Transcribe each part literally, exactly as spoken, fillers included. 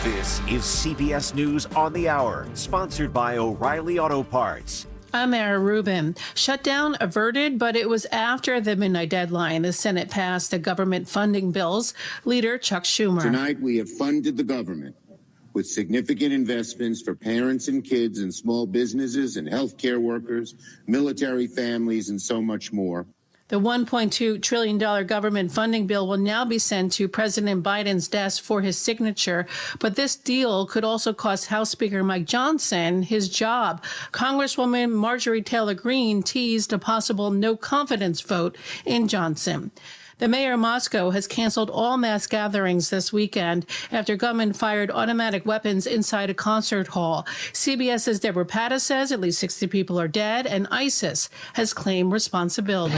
This is C B S News on the Hour, sponsored by O'Reilly Auto Parts. I'm Mara Rubin. Shutdown averted, but it was after the midnight deadline. The Senate passed the government funding bills. Leader Chuck Schumer. Tonight, we have funded the government with significant investments for parents and kids and small businesses and healthcare workers, military families, and so much more. The one point two trillion dollars government funding bill will now be sent to President Biden's desk for his signature. But this deal could also cost House Speaker Mike Johnson his job. Congresswoman Marjorie Taylor Greene teased a possible no confidence vote in Johnson. The mayor of Moscow has canceled all mass gatherings this weekend after gunmen fired automatic weapons inside a concert hall. CBS's Deborah Patta says at least sixty people are dead, and ISIS has claimed responsibility.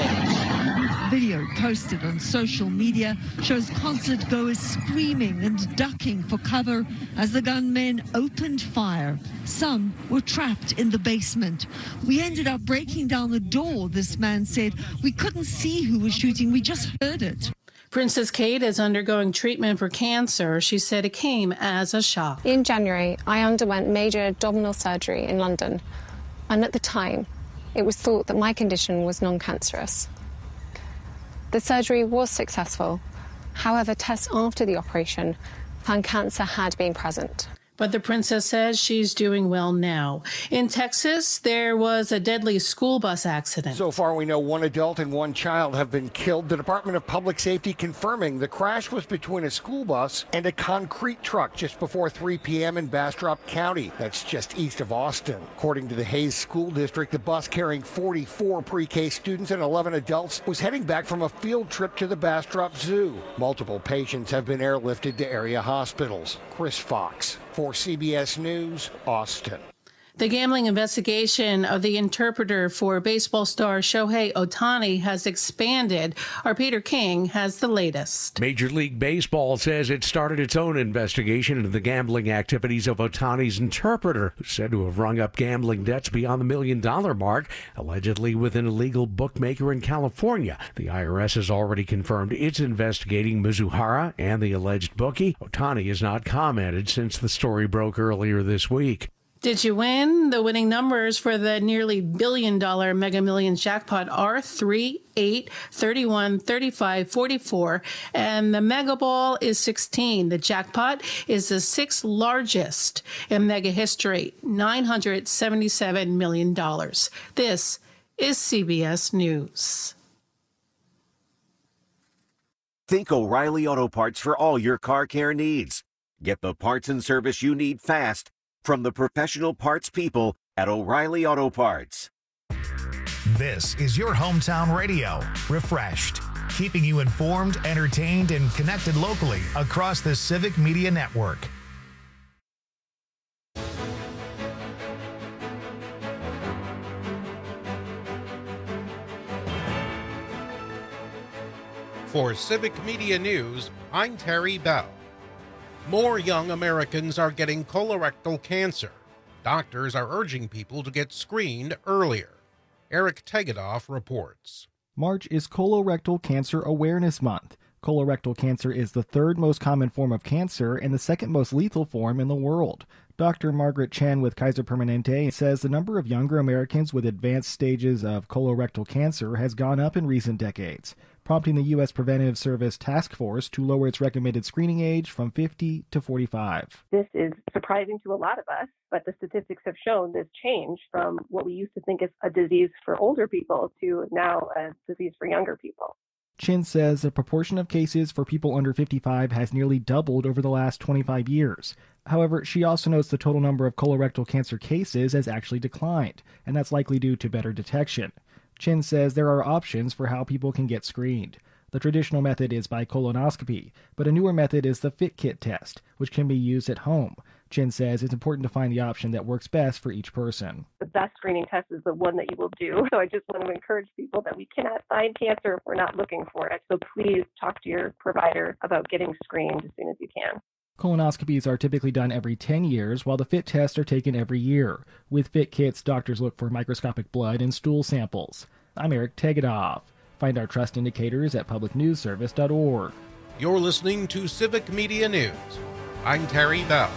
Video posted on social media shows concert goers screaming and ducking for cover as the gunmen opened fire. Some were trapped in the basement. We ended up breaking down the door, this man said. We couldn't see who was shooting, we just heard it. Princess Kate is undergoing treatment for cancer. She said it came as a shock. In January, I underwent major abdominal surgery in London, and at the time, it was thought that my condition was non-cancerous. The surgery was successful. However, tests after the operation found cancer had been present. But the princess says she's doing well now. In Texas, there was a deadly school bus accident. So far, we know one adult and one child have been killed. The Department of Public Safety confirming the crash was between a school bus and a concrete truck just before three p.m. in Bastrop County. That's just east of Austin. According to the Hayes School District, the bus carrying forty-four pre-K students and eleven adults was heading back from a field trip to the Bastrop Zoo. Multiple patients have been airlifted to area hospitals. Chris Fox for C B S News, Austin. The gambling investigation of the interpreter for baseball star Shohei Ohtani has expanded. Our Peter King has the latest. Major League Baseball says it started its own investigation into the gambling activities of Ohtani's interpreter, who's said to have rung up gambling debts beyond the million-dollar mark, allegedly with an illegal bookmaker in California. The I R S has already confirmed it's investigating Mizuhara and the alleged bookie. Ohtani has not commented since the story broke earlier this week. Did you win? The winning numbers for the nearly billion-dollar Mega Millions jackpot are three, eight, thirty-one, thirty-five, forty-four, and the Mega Ball is sixteen. The jackpot is the sixth largest in Mega history, nine hundred seventy-seven million dollars. This is C B S News. Think O'Reilly Auto Parts for all your car care needs. Get the parts and service you need fast from the professional parts people at O'Reilly Auto Parts. This is your hometown radio, Refreshed, keeping you informed, entertained, and connected locally across the Civic Media Network. For Civic Media News, I'm Terry Bell. More young Americans are getting colorectal cancer. Doctors are urging people to get screened earlier. Eric Tegedoff reports. March is Colorectal Cancer Awareness Month. Colorectal cancer is the third most common form of cancer and the second most lethal form in the world. Doctor Margaret Chen with Kaiser Permanente says the number of younger Americans with advanced stages of colorectal cancer has gone up in recent decades, prompting the U S Preventive Service Task Force to lower its recommended screening age from fifty to forty-five. This is surprising to a lot of us, but the statistics have shown this change from what we used to think is a disease for older people to now a disease for younger people. Chin says the proportion of cases for people under fifty-five has nearly doubled over the last twenty-five years. However, she also notes the total number of colorectal cancer cases has actually declined, and that's likely due to better detection. Chin says there are options for how people can get screened. The traditional method is by colonoscopy, but a newer method is the FitKit test, which can be used at home. Chin says it's important to find the option that works best for each person. The best screening test is the one that you will do. So I just want to encourage people that we cannot find cancer if we're not looking for it. So please talk to your provider about getting screened as soon as you can. Colonoscopies are typically done every ten years, while the FIT tests are taken every year. With FIT kits, doctors look for microscopic blood and stool samples. I'm Eric Tegedoff. Find our trust indicators at public news service dot org. You're listening to Civic Media News. I'm Terry Bell.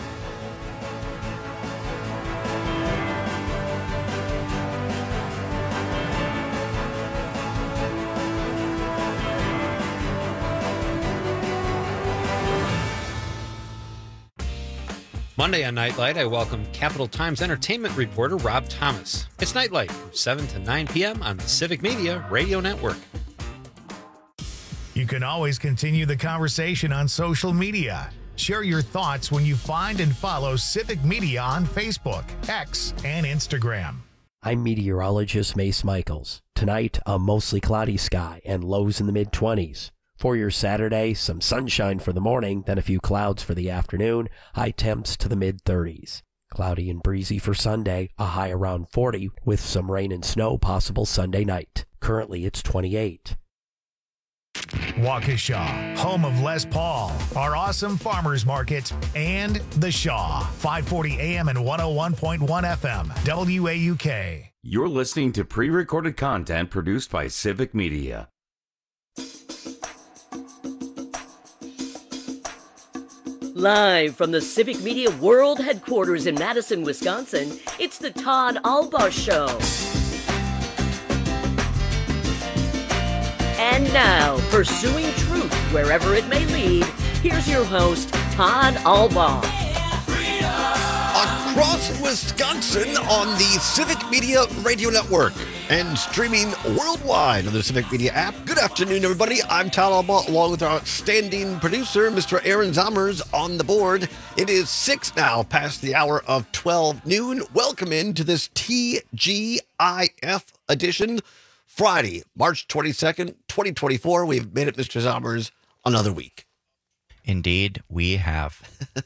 Monday on Nightlight, I welcome Capital Times entertainment reporter Rob Thomas. It's Nightlight from seven to nine p.m. on the Civic Media Radio Network. You can always continue the conversation on social media. Share your thoughts when you find and follow Civic Media on Facebook, X, and Instagram. I'm meteorologist Mace Michaels. Tonight, a mostly cloudy sky and lows in the mid-twenties. For your Saturday, some sunshine for the morning, then a few clouds for the afternoon, high temps to the mid-thirties. Cloudy and breezy for Sunday, a high around forty, with some rain and snow possible Sunday night. Currently, it's twenty-eight. Waukesha, home of Les Paul, our awesome farmers market, and The Shaw, five forty A M and one oh one point one F M, W A U K. You're listening to pre-recorded content produced by Civic Media. Live from the Civic Media World Headquarters in Madison, Wisconsin, it's the Todd Albaugh Show. And now, pursuing truth wherever it may lead, here's your host, Todd Albaugh. Across Wisconsin on the Civic Media Radio Network and streaming worldwide on the Civic Media app. Good afternoon, everybody. I'm Todd Albaugh, along with our outstanding producer, Mister Aaron Zommers, on the board. It is six now, past the hour of twelve noon. Welcome into this T G I F edition, Friday, March twenty-second, twenty twenty-four. We've made it, Mister Zommers, another week. Indeed, we have.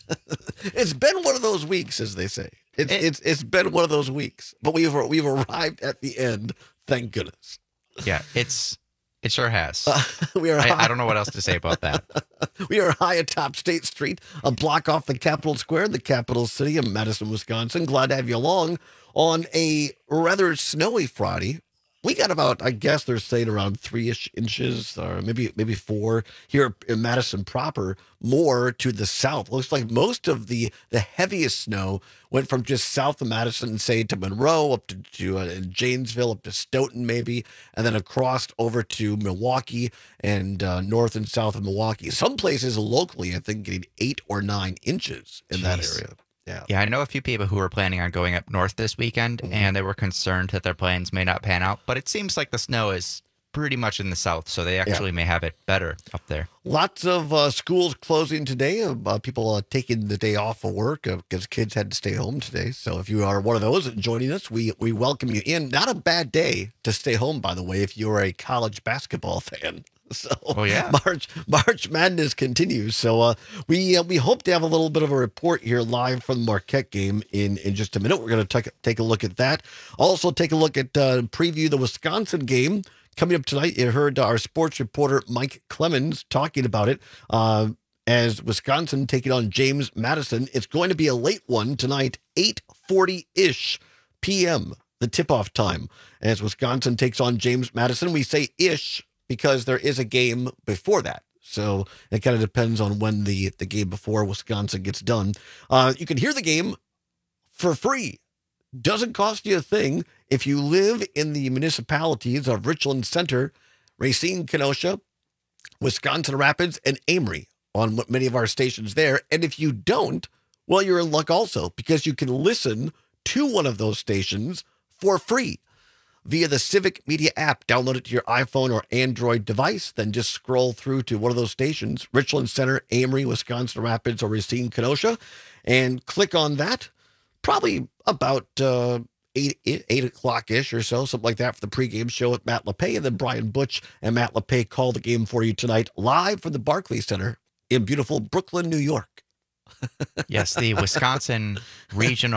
It's been one of those weeks, as they say. It's it, it's it's been one of those weeks, but we've we've arrived at the end. Thank goodness. Yeah, it's it sure has. Uh, we are. I, high, I don't know what else to say about that. We are high atop State Street, a block off the Capitol Square, the capital city of Madison, Wisconsin. Glad to have you along on a rather snowy Friday. We got about, I guess they're saying around three-ish inches, or maybe maybe four here in Madison proper, more to the south. Looks like most of the, the heaviest snow went from just south of Madison, say, to Monroe, up to, to uh, Janesville, up to Stoughton maybe, and then across over to Milwaukee and uh, north and south of Milwaukee. Some places locally, I think, getting eight or nine inches in Jeez. that area. Yeah. Yeah, I know a few people who were planning on going up north this weekend, mm-hmm. and they were concerned that their plans may not pan out. But it seems like the snow is pretty much in the south, so they actually yeah. may have it better up there. Lots of uh, schools closing today. Uh, people uh, taking the day off of work because uh, kids had to stay home today. So if you are one of those joining us, we, we welcome you in. Not a bad day to stay home, by the way, if you're a college basketball fan. So oh, yeah. March March Madness continues. So uh, we uh, we hope to have a little bit of a report here live from the Marquette game in, in just a minute. We're going to take take a look at that. Also take a look at uh, preview the Wisconsin game coming up tonight. You heard our sports reporter Mike Clemens talking about it uh, as Wisconsin taking on James Madison. It's going to be a late one tonight, eight forty-ish p.m. the tip-off time as Wisconsin takes on James Madison. We say ish because there is a game before that. So it kind of depends on when the, the game before Wisconsin gets done. Uh, you can hear the game for free. Doesn't cost you a thing if you live in the municipalities of Richland Center, Racine, Kenosha, Wisconsin Rapids, and Amory on many of our stations there. And if you don't, well, you're in luck also because you can listen to one of those stations for free via the Civic Media app. Download it to your iPhone or Android device, then just scroll through to one of those stations, Richland Center, Amory, Wisconsin Rapids, or Racine, Kenosha, and click on that. Probably about uh, eight, eight o'clock-ish or so, something like that for the pregame show with Matt LePay, and then Brian Butch and Matt LePay call the game for you tonight live from the Barclays Center in beautiful Brooklyn, New York. Yes, the Wisconsin Regional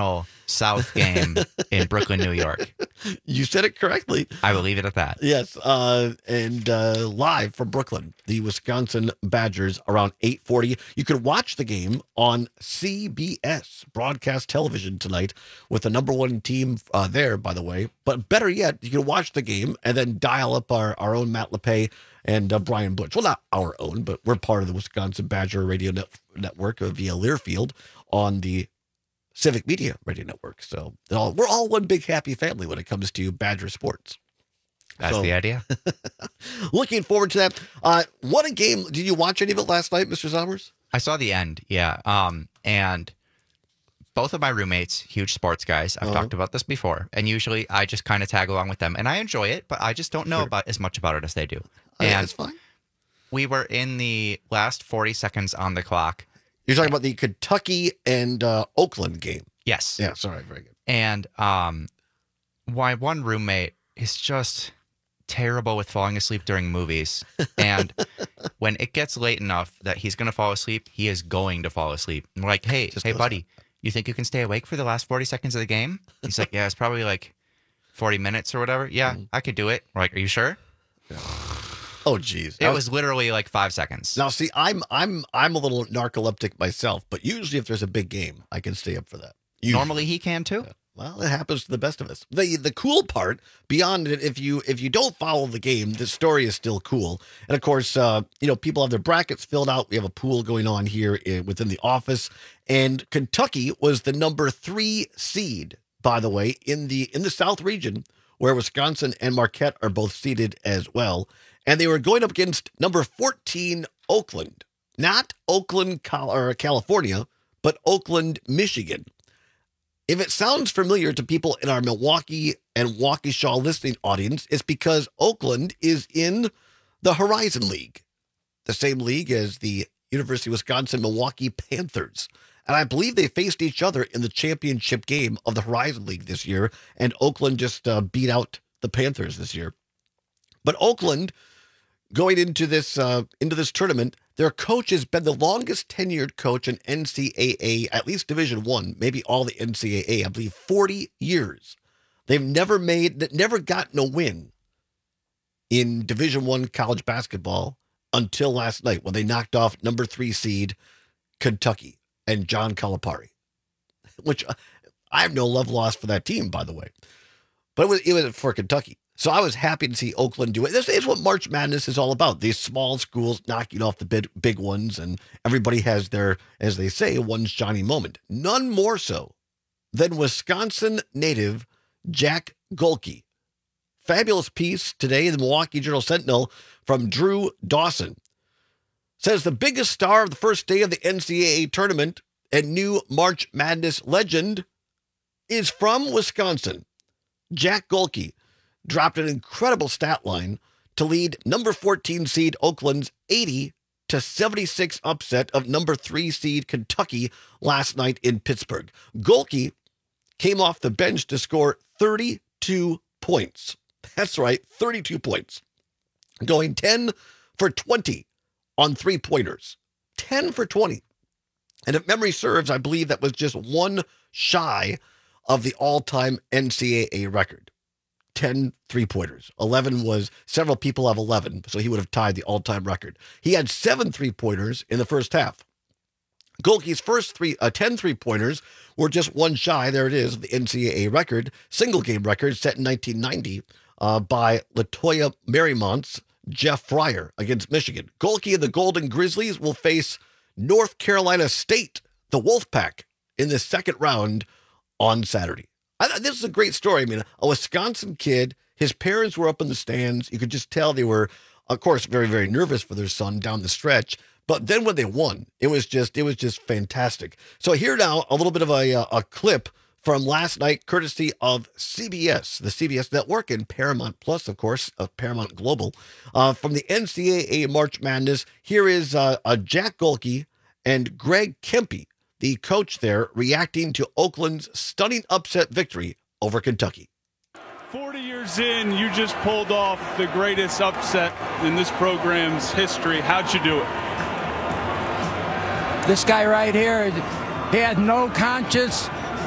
South game in Brooklyn, New York. You said it correctly. I will leave it at that. Yes, uh, and uh, live from Brooklyn, the Wisconsin Badgers around eight forty. You can watch the game on C B S broadcast television tonight with the number one team uh, there, by the way. But better yet, you can watch the game and then dial up our, our own Matt LePay and uh, Brian Butch. Well, not our own, but we're part of the Wisconsin Badger Radio Net- Network via Learfield on the Civic Media Radio Network. So all, we're all one big happy family when it comes to Badger sports. That's so, the idea. Looking forward to that. Uh, what a game. Did you watch any of it last night, Mister Zommers? I saw the end, yeah. Um, and both of my roommates, huge sports guys. I've uh-huh. talked about this before. And usually I just kind of tag along with them. And I enjoy it, but I just don't know sure. about as much about it as they do. Oh, and yeah, that's fine. We were in the last forty seconds on the clock. You're talking about the Kentucky and uh, Oakland game. Yes. Yeah, sorry. Very good. And um, my one roommate is just terrible with falling asleep during movies. And when it gets late enough that he's going to fall asleep, he is going to fall asleep. And we're like, hey, just hey, buddy, on. You think you can stay awake for the last forty seconds of the game? He's like, yeah, it's probably like forty minutes or whatever. Yeah, mm-hmm. I could do it. We're like, are you sure? Yeah. Oh, geez. It was literally like five seconds. Now, see, I'm I'm I'm a little narcoleptic myself, but usually if there's a big game, I can stay up for that. Usually. Normally he can too. Yeah. Well, it happens to the best of us. The the cool part, beyond it, if you if you don't follow the game, the story is still cool. And of course, uh, you know, people have their brackets filled out. We have a pool going on here in, within the office. And Kentucky was the number three seed, by the way, in the in the South region, where Wisconsin and Marquette are both seeded as well. And they were going up against number fourteen, Oakland. Not Oakland, or California, but Oakland, Michigan. If it sounds familiar to people in our Milwaukee and Waukesha listening audience, it's because Oakland is in the Horizon League, the same league as the University of Wisconsin-Milwaukee Panthers. And I believe they faced each other in the championship game of the Horizon League this year, and Oakland just uh, beat out the Panthers this year. But Oakland, going into this uh, into this tournament, their coach has been the longest tenured coach in N C double A, at least Division One, maybe all the N C double A, I believe forty years. They've never made, never gotten a win in Division One college basketball until last night when they knocked off number three seed Kentucky and John Calipari, which uh, I have no love lost for that team, by the way. But it was, it was for Kentucky. So I was happy to see Oakland do it. This is what March Madness is all about. These small schools knocking off the big, big ones, and everybody has their, as they say, one shiny moment. None more so than Wisconsin native Jack Golke. Fabulous piece today in the Milwaukee Journal-Sentinel from Drew Dawson. Says the biggest star of the first day of the N C double A tournament and new March Madness legend is from Wisconsin. Jack Golke dropped an incredible stat line to lead number fourteen seed Oakland's eighty to seventy-six upset of number three seed Kentucky last night in Pittsburgh. Golke came off the bench to score thirty-two points. That's right, thirty-two points. Going ten for twenty on three-pointers. ten for twenty. And if memory serves, I believe that was just one shy of the all-time N C double A record. ten three-pointers. eleven was, several people have eleven, so he would have tied the all-time record. He had seven three-pointers in the first half. Golke's first three, uh, ten three-pointers were just one shy, there it is, of the N C double A record, single-game record set in nineteen ninety uh, by Latoya Marimont's Jeff Fryer against Michigan. Golke and the Golden Grizzlies will face North Carolina State, the Wolfpack, in the second round on Saturday. I, this is a great story. I mean, a Wisconsin kid, his parents were up in the stands. You could just tell they were, of course, very, very nervous for their son down the stretch. But then when they won, it was just, it was just fantastic. So here now, a little bit of a, a clip from last night, courtesy of C B S, the C B S network, and Paramount Plus, of course, uh, Paramount Global, uh, from the N C double A March Madness. Here is uh, uh, Jack Golke and Greg Kempe, the coach there, reacting to Oakland's stunning upset victory over Kentucky. forty years in, you just pulled off the greatest upset in this program's history. How'd you do it? This guy right here, he had no conscience.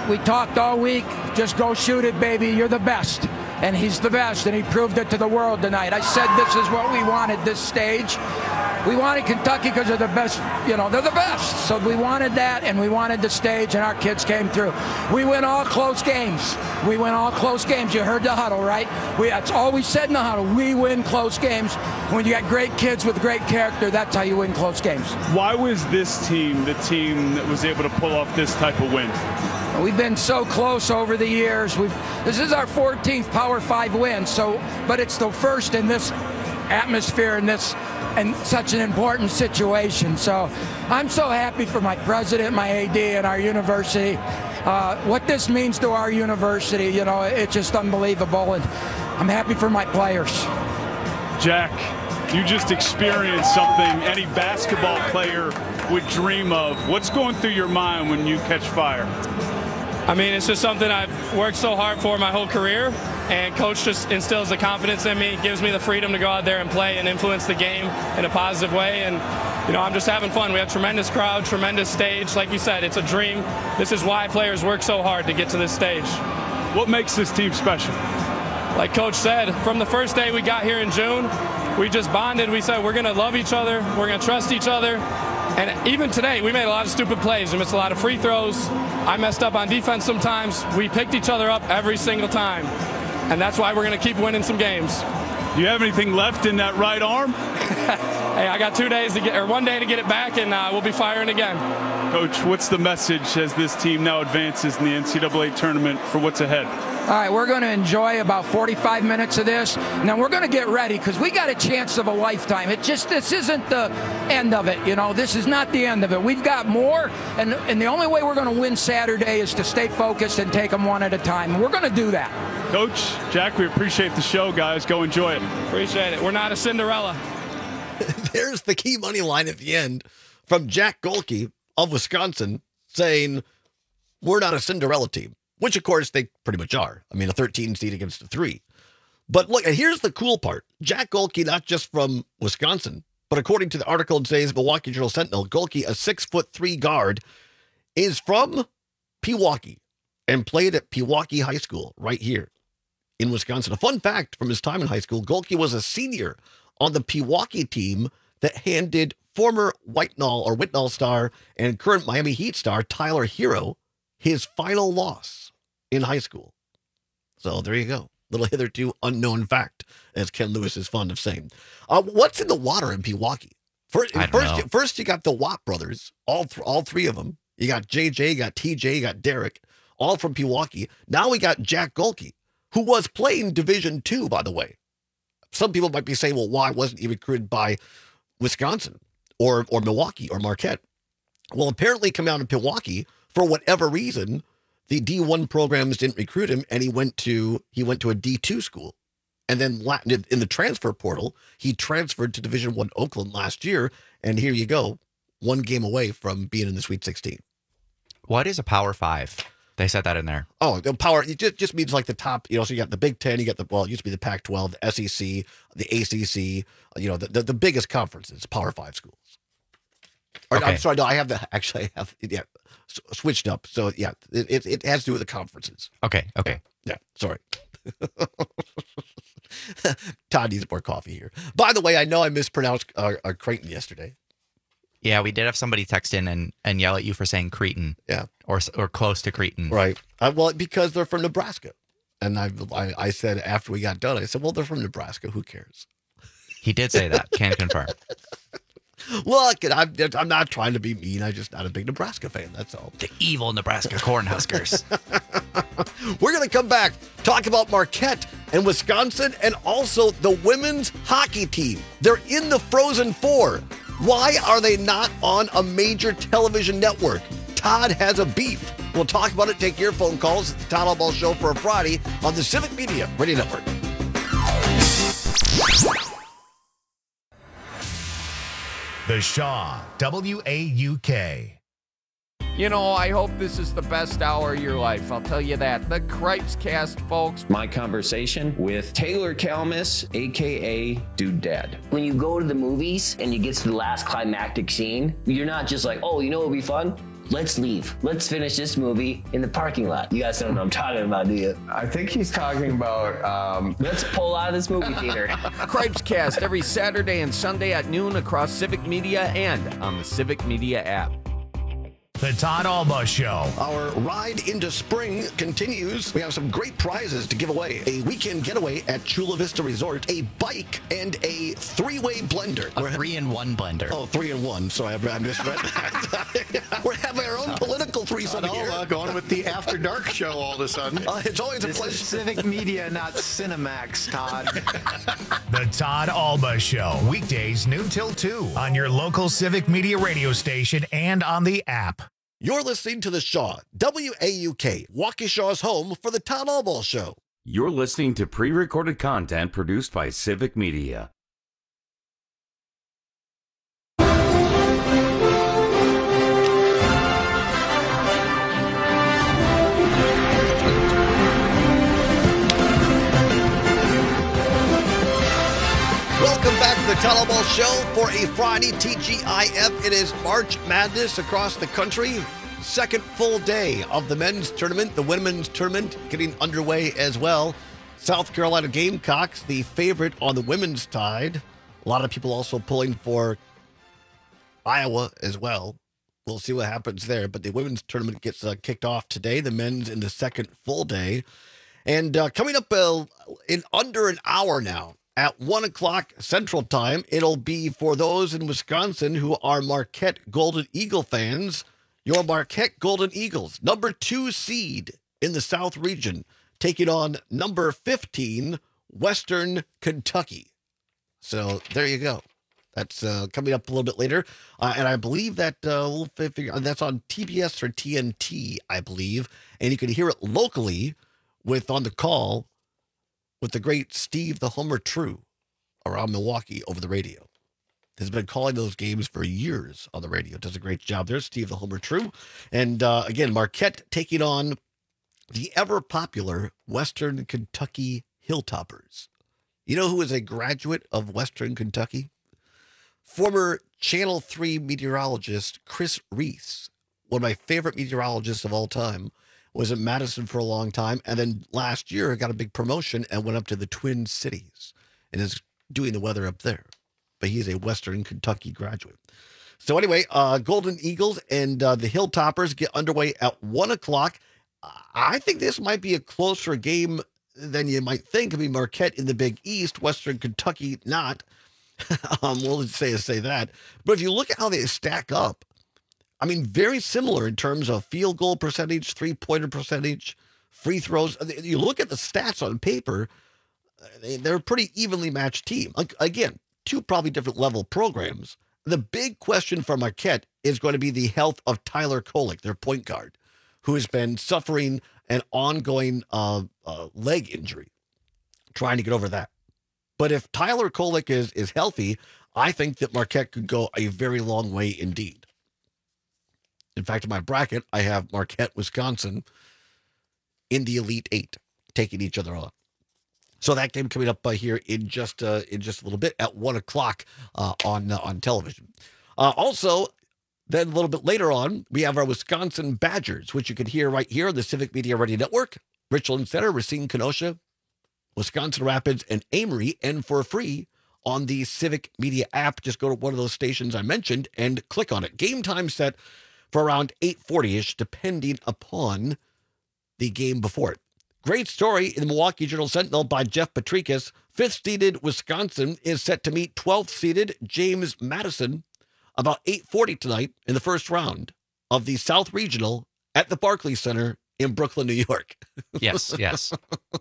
we talked all week. Just go shoot it, baby. You're the best. And he's the best, and he proved it to the world tonight. I said this is what we wanted, this stage. We wanted Kentucky because they're the best, you know, they're the best. So we wanted that, and we wanted the stage, and our kids came through. We win all close games. We win all close games. You heard the huddle, right? We, that's all we said in the huddle. We win close games. When you got great kids with great character, that's how you win close games. Why was this team the team that was able to pull off this type of win? We've been so close over the years. We've this is our fourteenth Power Five win. So, but it's the first in this atmosphere in this and such an important situation. So, I'm so happy for my president, my A D, and our university. Uh, what this means to our university, you know, it's just unbelievable, and I'm happy for my players. Jack, you just experienced something any basketball player would dream of. What's going through your mind when you catch fire? I mean, it's just something I've worked so hard for my whole career, and Coach just instills the confidence in me, gives me the freedom to go out there and play and influence the game in a positive way. And, you know, I'm just having fun. We have tremendous crowd, tremendous stage. Like you said, it's a dream. This is why players work so hard to get to this stage. What makes this team special? Like Coach said, from the first day we got here in June, we just bonded. We said we're going to love each other. We're going to trust each other. And even today, we made a lot of stupid plays. We missed a lot of free throws. I messed up on defense sometimes. We picked each other up every single time. And that's why we're going to keep winning some games. Do you have anything left in that right arm? Hey, I got two days to get, or one day to get it back, and uh, we'll be firing again. Coach, what's the message as this team now advances in the N C double A tournament for what's ahead? All right, we're going to enjoy about forty-five minutes of this, and then we're going to get ready because we got a chance of a lifetime. It just, this isn't the end of it, you know. This is not the end of it. We've got more, and, and the only way we're going to win Saturday is to stay focused and take them one at a time, and we're going to do that. Coach, Jack, we appreciate the show, guys. Go enjoy it. Appreciate it. We're not a Cinderella. There's the key money line at the end from Jack Golke of Wisconsin saying, we're not a Cinderella team, which, of course, they pretty much are. I mean, a thirteen seed against a three. But look, and here's the cool part. Jack Golke, not just from Wisconsin, but according to the article in today's Milwaukee Journal Sentinel, Golke, a six foot three guard, is from Pewaukee and played at Pewaukee High School right here in Wisconsin. A fun fact from his time in high school, Golke was a senior on the Pewaukee team that handed former Whitnall or Whitnall star and current Miami Heat star Tyler Hero his final loss in high school. So there you go. Little hitherto unknown fact, as Ken Lewis is fond of saying. Uh, what's in the water in Pewaukee? First, I don't first, know. first you got the Watt brothers, all th- all three of them. You got J J, you got T J, you got Derek, all from Pewaukee. Now we got Jack Golke, who was playing Division Two, by the way. Some people might be saying, well, why wasn't he recruited by Wisconsin or or Milwaukee or Marquette? Well, apparently coming out of Pewaukee, for whatever reason, the D one programs didn't recruit him, and he went to he went to a D two school. And then in the transfer portal, he transferred to Division One Oakland last year, and here you go, one game away from being in the Sweet sixteen. What is a Power Five? They said that in there. Oh, the power, it just, just means like the top, you know, so you got the Big Ten, you got the, well, it used to be the Pac twelve, the S E C, the A C C, you know, the, the, the biggest conferences, Power Five schools. Or, Okay. I'm sorry, no, I have the, actually, I have, yeah, s- switched up. So, yeah, it, it, it has to do with the conferences. Okay, okay. Yeah, sorry. Todd needs more coffee here. By the way, I know I mispronounced uh, uh, Creighton yesterday. Yeah, we did have somebody text in and, and yell at you for saying Cretan. Yeah. Or or close to Cretan. Right. Uh, well, because they're from Nebraska. And I, I I said after we got done, I said, well, they're from Nebraska. Who cares? He did say that. Can confirm. Look, I'm, I'm not trying to be mean. I'm just not a big Nebraska fan. That's all. The evil Nebraska Cornhuskers. We're going to come back, talk about Marquette and Wisconsin, and also the women's hockey team. They're in the Frozen Four. Why are they not on a major television network? Todd has a beef. We'll talk about it. Take your phone calls. It's the Todd Albaugh Show for a Friday on the Civic Media Radio Network. The Shaw, W A U K. You know, I hope this is the best hour of your life. I'll tell you that. The Cripes Cast, folks. My conversation with Taylor Kalmus, a k a. Dude Dad. When you go to the movies and you get to the last climactic scene, you're not just like, oh, you know what would be fun? let's leave. Let's finish this movie in the parking lot. You guys don't know what I'm talking about, do you? I think he's talking about. Um... Let's pull out of this movie theater. Cripes Cast every Saturday and Sunday at noon across Civic Media and on the Civic Media app. The Todd Alba Show. Our ride into spring continues. We have some great prizes to give away. A weekend getaway at Chula Vista Resort, a bike, and a three-way blender. A three-in-one blender. Oh, three-in-one. Sorry, I misread that. We're having our own political threesome Todd here. Alba going with the After Dark show all of a sudden. Uh, it's always this a pleasure. Is Civic Media, not Cinemax, Todd. The Todd Alba Show. Weekdays noon till two on your local Civic Media radio station and on the app. You're listening to The Shaw, W A U K, Waukesha's home for the Todd Alba Show. You're listening to pre-recorded content produced by Civic Media. Welcome back to the Todd Alba Show for a Friday T G I F. It is March Madness across the country. Second full day of the men's tournament. The women's tournament getting underway as well. South Carolina Gamecocks, the favorite on the women's side. A lot of people also pulling for Iowa as well. We'll see what happens there. But the women's tournament gets uh, kicked off today. The men's in the second full day. And uh, coming up uh, in under an hour now, at one o'clock Central Time, it'll be for those in Wisconsin who are Marquette Golden Eagle fans. Your Marquette Golden Eagles, number two seed in the South region, taking on number fifteen, Western Kentucky. So there you go. That's uh, coming up a little bit later. Uh, and I believe that uh, we'll figure that's on T B S or T N T, I believe. And you can hear it locally with On the Call with the great Steve the Homer True around Milwaukee over the radio. Has been calling those games for years on the radio. Does a great job there, Steve the Homer True. And uh, again, Marquette taking on the ever-popular Western Kentucky Hilltoppers. You know who is a graduate of Western Kentucky? Former Channel three meteorologist Chris Reese, one of my favorite meteorologists of all time, was in Madison for a long time, and then last year got a big promotion and went up to the Twin Cities and is doing the weather up there. But he's a Western Kentucky graduate. So anyway, uh, Golden Eagles and uh, the Hilltoppers get underway at one o'clock. I think this might be a closer game than you might think. I mean, Marquette in the Big East, Western Kentucky not. um, we'll say say that. But if you look at how they stack up, I mean, very similar in terms of field goal percentage, three-pointer percentage, free throws. You look at the stats on paper, they're a pretty evenly matched team. Again, two probably different level programs. The big question for Marquette is going to be the health of Tyler Kolek, their point guard, who has been suffering an ongoing uh, uh, leg injury, trying to get over that. But if Tyler Kolek is, is healthy, I think that Marquette could go a very long way indeed. In fact, in my bracket, I have Marquette, Wisconsin in the Elite Eight, taking each other on. So that game coming up uh, here in just uh, in just a little bit at one o'clock uh, on uh, on television. Uh, also, then a little bit later on, we have our Wisconsin Badgers, which you can hear right here on the Civic Media Radio Network, Richland Center, Racine, Kenosha, Wisconsin Rapids, and Amory, and for free on the Civic Media app. Just go to one of those stations I mentioned and click on it. Game time set for around eight forty-ish, depending upon the game before it. Great story in the Milwaukee Journal-Sentinel by Jeff Patrikas. Fifth-seeded Wisconsin is set to meet twelfth-seeded James Madison about eight forty tonight in the first round of the South Regional at the Barclays Center in Brooklyn, New York. Yes, yes.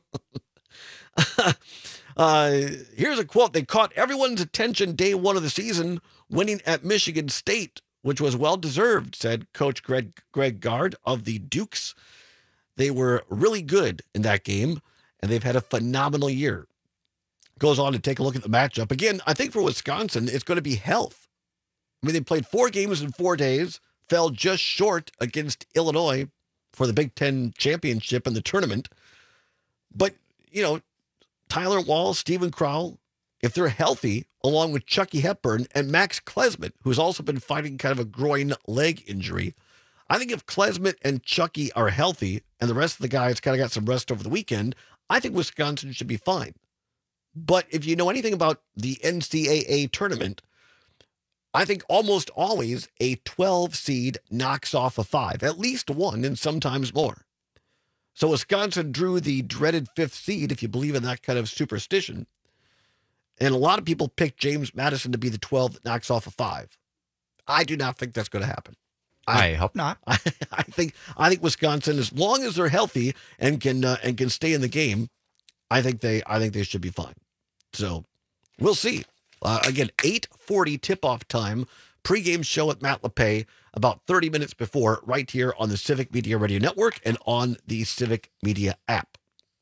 uh, here's a quote. They caught everyone's attention day one of the season, winning at Michigan State, which was well-deserved, said Coach Greg, Greg Gard of the Dukes. They were really good in that game, and they've had a phenomenal year. Goes on to take a look at the matchup. Again, I think for Wisconsin, it's going to be health. I mean, they played four games in four days, fell just short against Illinois for the Big Ten championship in the tournament. But, you know, Tyler Wall, Stephen Crowell, if they're healthy, along with Chucky Hepburn and Max Klesmit, who's also been fighting kind of a groin leg injury, I think if Klesmit and Chucky are healthy and the rest of the guys kind of got some rest over the weekend, I think Wisconsin should be fine. But if you know anything about the N C double A tournament, I think almost always a twelve seed knocks off a five, at least one and sometimes more. So Wisconsin drew the dreaded fifth seed, if you believe in that kind of superstition. And a lot of people picked James Madison to be the twelve that knocks off a five. I do not think that's going to happen. I, I hope not. I, I think I think Wisconsin, as long as they're healthy and can uh, and can stay in the game, I think they I think they should be fine. So we'll see. Uh, again, eight forty tip-off time, pregame show with Matt LePay about thirty minutes before, right here on the Civic Media Radio Network and on the Civic Media app.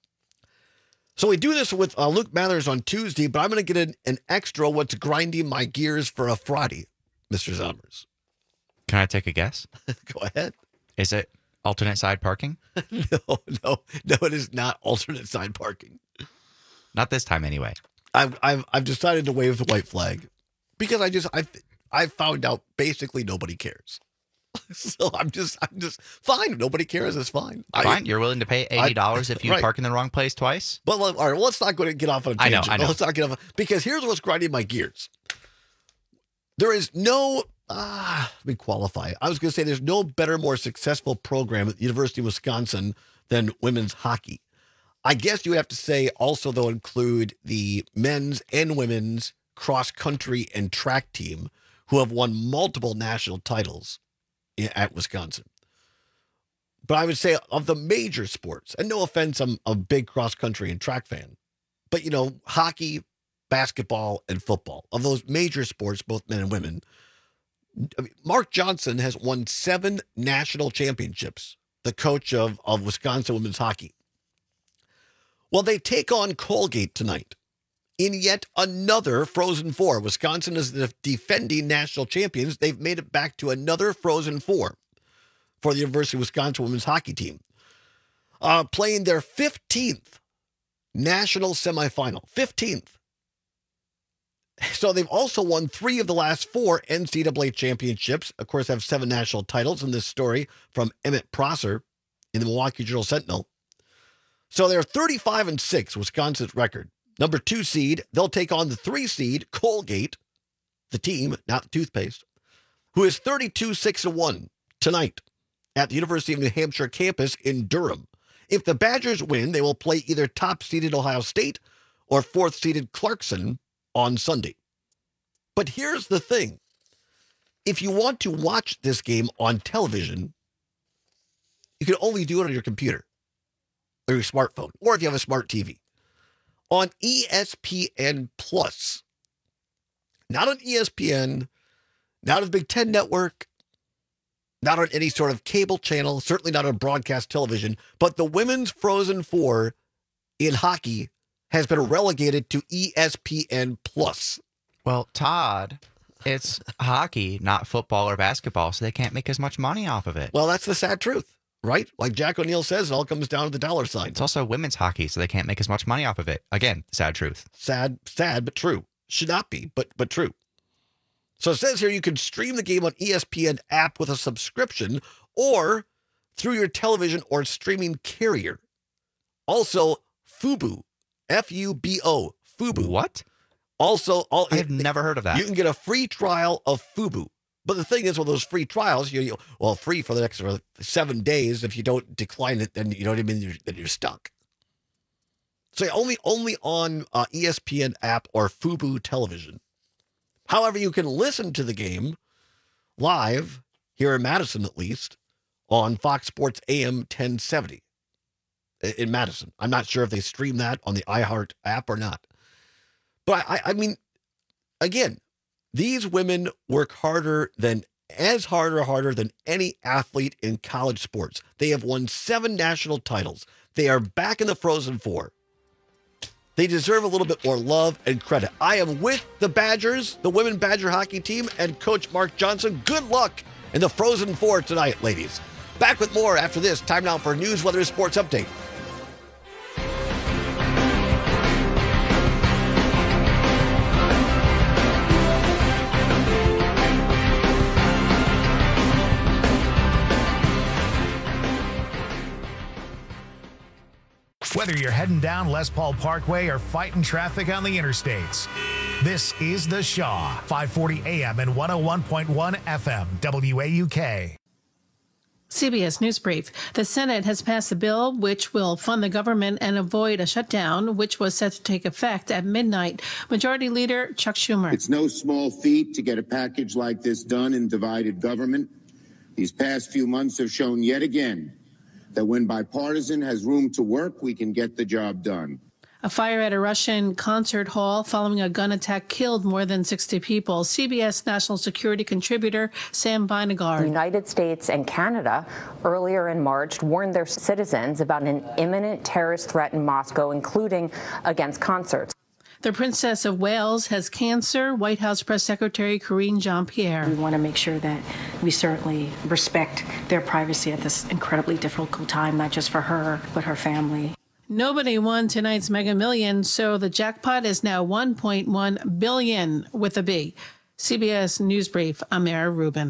So we do this with uh, Luke Mathers on Tuesday, but I'm going to get an, an extra what's grinding my gears for a Friday, Mister Zommers. Can I take a guess? Go ahead. Is it alternate side parking? no, no, no, it is not alternate side parking. Not this time anyway. I've I've I've decided to wave the white flag because I just I I found out basically nobody cares. So I'm just I'm just fine. Nobody cares. It's fine. Fine. I, You're willing to pay eighty dollars if you right. park in the wrong place twice. Well, all right. Well, let's not go to get off on a tangent. I know. I know. Let's not get off because here's what's grinding my gears. There is no. Ah, let me qualify. I was going to say there's no better, more successful program at the University of Wisconsin than women's hockey. I guess you would have to say also, though, include the men's and women's cross country and track team who have won multiple national titles at Wisconsin. But I would say of the major sports, and no offense, I'm a big cross country and track fan, but, you know, hockey, basketball, and football, of those major sports, both men and women, I mean, Mark Johnson has won seven national championships, the coach of, of Wisconsin women's hockey. Well, they take on Colgate tonight in yet another Frozen Four. Wisconsin is the defending national champions. They've made it back to another Frozen Four for the University of Wisconsin women's hockey team, uh, playing their fifteenth national semifinal. fifteenth. So they've also won three of the last four N C double A championships. Of course, have seven national titles in this story from Emmett Prosser in the Milwaukee Journal Sentinel. So they're thirty-five and six, Wisconsin's record. Number two seed, they'll take on the three seed, Colgate, the team, not the toothpaste, who is thirty-two six and one tonight at the University of New Hampshire campus in Durham. If the Badgers win, they will play either top-seeded Ohio State or fourth-seeded Clarkson on Sunday. But here's the thing. If you want to watch this game on television, you can only do it on your computer or your smartphone, or if you have a smart T V. On E S P N Plus. Not on E S P N, not on the Big Ten Network, not on any sort of cable channel, certainly not on broadcast television, but the Women's Frozen Four in hockey has been relegated to E S P N Plus. Well, Todd, it's hockey, not football or basketball, so they can't make as much money off of it. Well, that's the sad truth, right? Like Jack O'Neill says, it all comes down to the dollar sign. It's also women's hockey, so they can't make as much money off of it. Again, sad truth. Sad, sad, but true. Should not be, but but true. So it says here you can stream the game on E S P N app with a subscription or through your television or streaming carrier. Also, Fubo. F U B O, Fubo. What? Also, all, I have it, never heard of that. You can get a free trial of Fubo. But the thing is, with those free trials, you, you well, free for the next for seven days. If you don't decline it, then you know what I mean. You're, then you're stuck. So only only on uh, E S P N app or Fubo television. However, you can listen to the game live here in Madison, at least on Fox Sports A M ten seventy. In Madison. I'm not sure if they stream that on the iHeart app or not. But I, I mean, again, these women work harder than, as hard or harder than any athlete in college sports. They have won seven national titles. They are back in the Frozen Four. They deserve a little bit more love and credit. I am with the Badgers, the women Badger hockey team, and Coach Mark Johnson. Good luck in the Frozen Four tonight, ladies. Back with more after this. Time now for News, Weather, and Sports Update. Whether you're heading down Les Paul Parkway or fighting traffic on the interstates, this is The Shaw, five forty A M and one oh one point one F M, W A U K. C B S News Brief. The Senate has passed a bill which will fund the government and avoid a shutdown, which was set to take effect at midnight. Majority Leader Chuck Schumer. It's no small feat to get a package like this done in divided government. These past few months have shown yet again that when bipartisan has room to work, we can get the job done. A fire at a Russian concert hall following a gun attack killed more than sixty people. C B S national security contributor Sam Vinegard. The United States and Canada earlier in March warned their citizens about an imminent terrorist threat in Moscow, including against concerts. The Princess of Wales has cancer. White House Press Secretary Karine Jean-Pierre. We want to make sure that we certainly respect their privacy at this incredibly difficult time, not just for her, but her family. Nobody won tonight's Mega Millions, so the jackpot is now one point one billion dollars with a B. C B S News Brief, I'm Mara Rubin.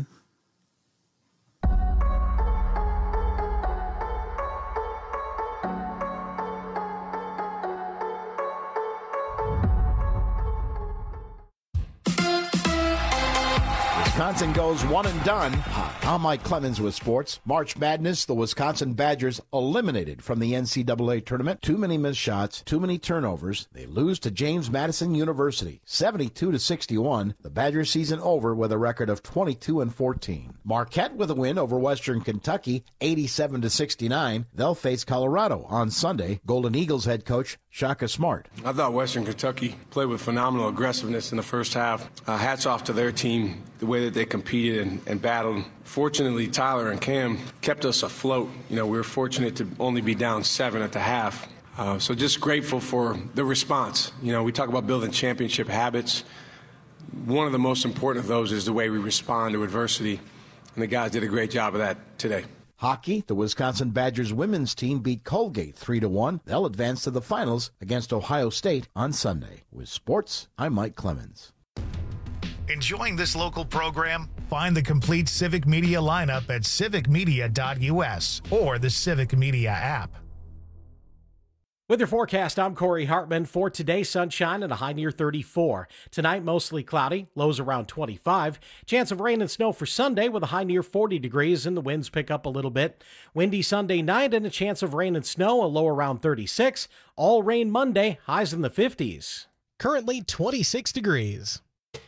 Wisconsin goes one and done. Hi, I'm Mike Clemens with sports. March Madness, the Wisconsin Badgers eliminated from the N C double A tournament. Too many missed shots, too many turnovers. They lose to James Madison University, seventy-two to sixty-one. The Badgers season over with a record of twenty-two and fourteen. Marquette with a win over Western Kentucky, eighty-seven to sixty-nine. They'll face Colorado on Sunday. Golden Eagles head coach Shaka Smart. I thought Western Kentucky played with phenomenal aggressiveness in the first half. Uh, hats off to their team, the way that they competed and, and battled. Fortunately, Tyler and Cam kept us afloat. You know, we were fortunate to only be down seven at the half. Uh, so just grateful for the response. You know, we talk about building championship habits. One of the most important of those is the way we respond to adversity, and the guys did a great job of that today. Hockey, the Wisconsin Badgers women's team beat Colgate three to one. They'll advance to the finals against Ohio State on Sunday. With sports, I'm Mike Clemens. Enjoying this local program? Find the complete Civic Media lineup at civic media dot U S or the Civic Media app. With your forecast, I'm Corey Hartman. For today, sunshine and a high near thirty-four. Tonight, mostly cloudy, lows around twenty-five. Chance of rain and snow for Sunday with a high near forty degrees and the winds pick up a little bit. Windy Sunday night and a chance of rain and snow, a low around thirty-six. All rain Monday, highs in the fifties. Currently twenty-six degrees.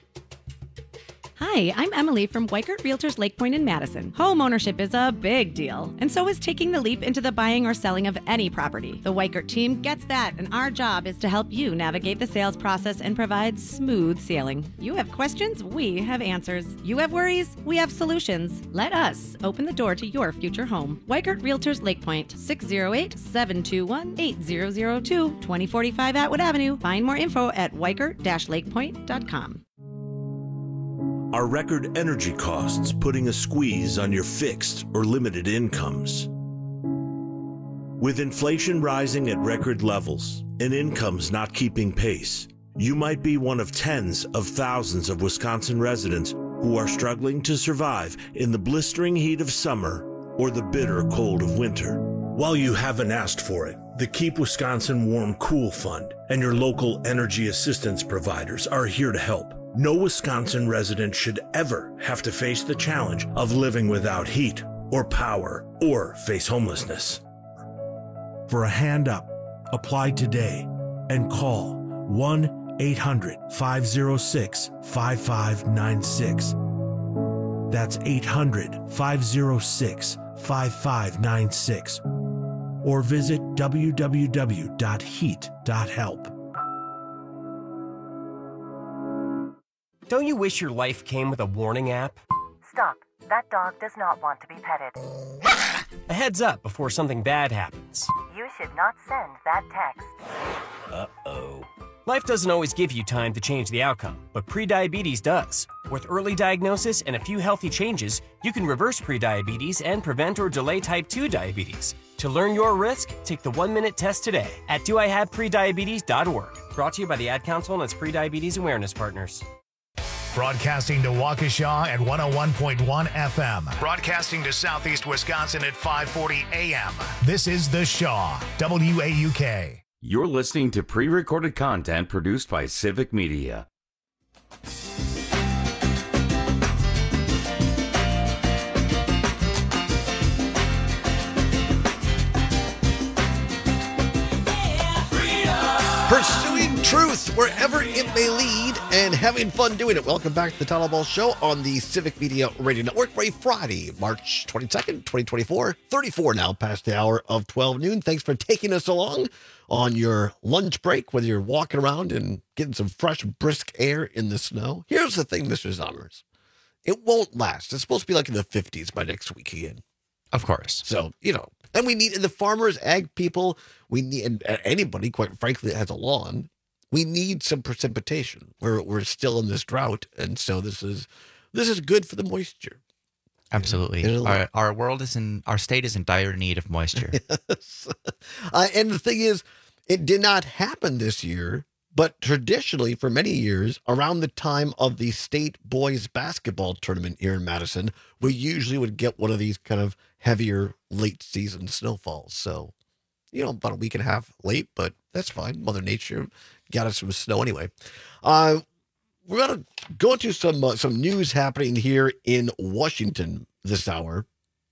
Hi, I'm Emily from Weikert Realtors Lake Point in Madison. Home ownership is a big deal, and so is taking the leap into the buying or selling of any property. The Weikert team gets that, and our job is to help you navigate the sales process and provide smooth sailing. You have questions, we have answers. You have worries, we have solutions. Let us open the door to your future home. Weikert Realtors Lake Point, six oh eight, seven two one, eight zero zero two, twenty forty-five Atwood Avenue. Find more info at weikert dash lake point dot com. Are record energy costs putting a squeeze on your fixed or limited incomes? With inflation rising at record levels and incomes not keeping pace, you might be one of tens of thousands of Wisconsin residents who are struggling to survive in the blistering heat of summer or the bitter cold of winter. While you haven't asked for it, the Keep Wisconsin Warm Cool Fund and your local energy assistance providers are here to help. No Wisconsin resident should ever have to face the challenge of living without heat or power or face homelessness. For a hand up, apply today and call one eight hundred, five oh six, five five nine six. That's eight hundred, five oh six, five five nine six. Or visit w w w dot heat dot help. Don't you wish your life came with a warning app? Stop. That dog does not want to be petted. A heads up before something bad happens. You should not send that text. Uh-oh. Life doesn't always give you time to change the outcome, but prediabetes does. With early diagnosis and a few healthy changes, you can reverse prediabetes and prevent or delay type two diabetes. To learn your risk, take the one-minute test today at do I have prediabetes dot org. Brought to you by the Ad Council and its prediabetes awareness partners. Broadcasting to Waukesha at one oh one point one F M. Broadcasting to Southeast Wisconsin at five forty A M. This is The Shaw, W A U K. You're listening to pre-recorded content produced by Civic Media. Pursuing truth wherever it may lead and having fun doing it. Welcome back to the Tyler Ball Show on the Civic Media Radio Network for a Friday, March twenty-second, twenty twenty-four. thirty-four now past the hour of twelve noon. Thanks for taking us along on your lunch break, whether you're walking around and getting some fresh, brisk air in the snow. Here's the thing, Mister Zommers. It won't last. It's supposed to be like in the fifties by next week again. Of course. So, you know, and we need, and the farmers, ag people, we need, and anybody, quite frankly, that has a lawn, we need some precipitation. We're, we're still in this drought. And so this is, this is good for the moisture. Absolutely. You know, our, our world is in, our state is in dire need of moisture. Yes. Uh, and the thing is, it did not happen this year, but traditionally for many years, around the time of the state boys basketball tournament here in Madison, we usually would get one of these kind of heavier late season snowfalls. So, you know, about a week and a half late, but that's fine. Mother Nature got us some snow anyway. Uh, we're going to go into some, uh, some news happening here in Washington this hour.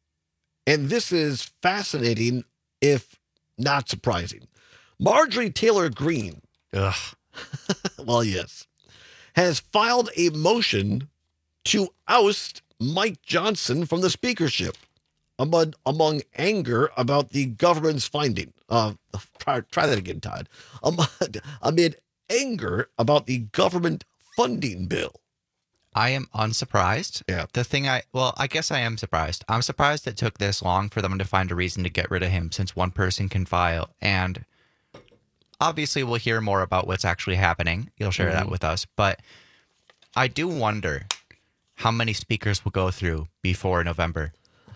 And this is fascinating, if not surprising. Marjorie Taylor Greene, Ugh. well, yes, has filed a motion to oust Mike Johnson from the speakership among, among anger about the government's finding. Uh, try, try that again, Todd. Amid, amid anger about the government funding bill. I am unsurprised. Yeah. The thing I, well, I guess I am surprised. I'm surprised it took this long for them to find a reason to get rid of him, since one person can file. And obviously we'll hear more about what's actually happening. You'll share mm-hmm. that with us. But I do wonder how many speakers will go through before November.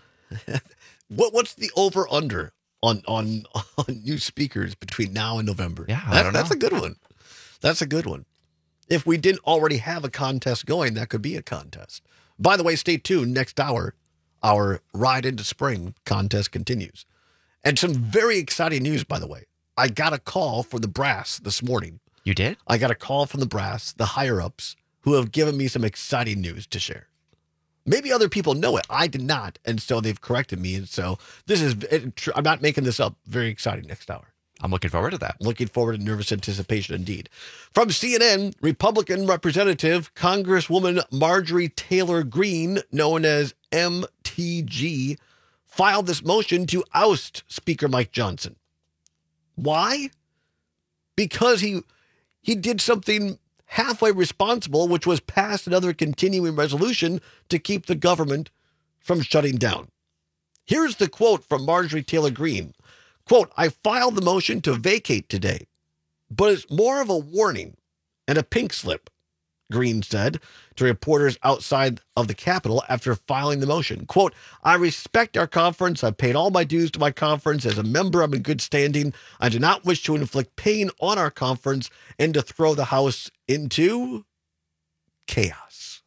what What's the over under on, on, on new speakers between now and November? Yeah, I that, don't know. That's a good one. That's a good one. If we didn't already have a contest going, that could be a contest. By the way, stay tuned. Next hour, our Ride into Spring contest continues. And some very exciting news, by the way. I got a call from the brass this morning. You did? I got a call from the brass, the higher-ups, who have given me some exciting news to share. Maybe other people know it. I did not, and so they've corrected me. And so this is, it, I'm not making this up, very exciting next hour. I'm looking forward to that. Looking forward to nervous anticipation indeed. From C N N, Republican Representative Congresswoman Marjorie Taylor Greene, known as M T G, filed this motion to oust Speaker Mike Johnson. Why? Because he he did something halfway responsible, which was pass another continuing resolution to keep the government from shutting down. Here's the quote from Marjorie Taylor Greene. Quote, I filed the motion to vacate today, but it's more of a warning and a pink slip, Greene said to reporters outside of the Capitol after filing the motion. Quote, I respect our conference. I've paid all my dues to my conference. As a member, I'm in good standing. I do not wish to inflict pain on our conference and to throw the House into chaos.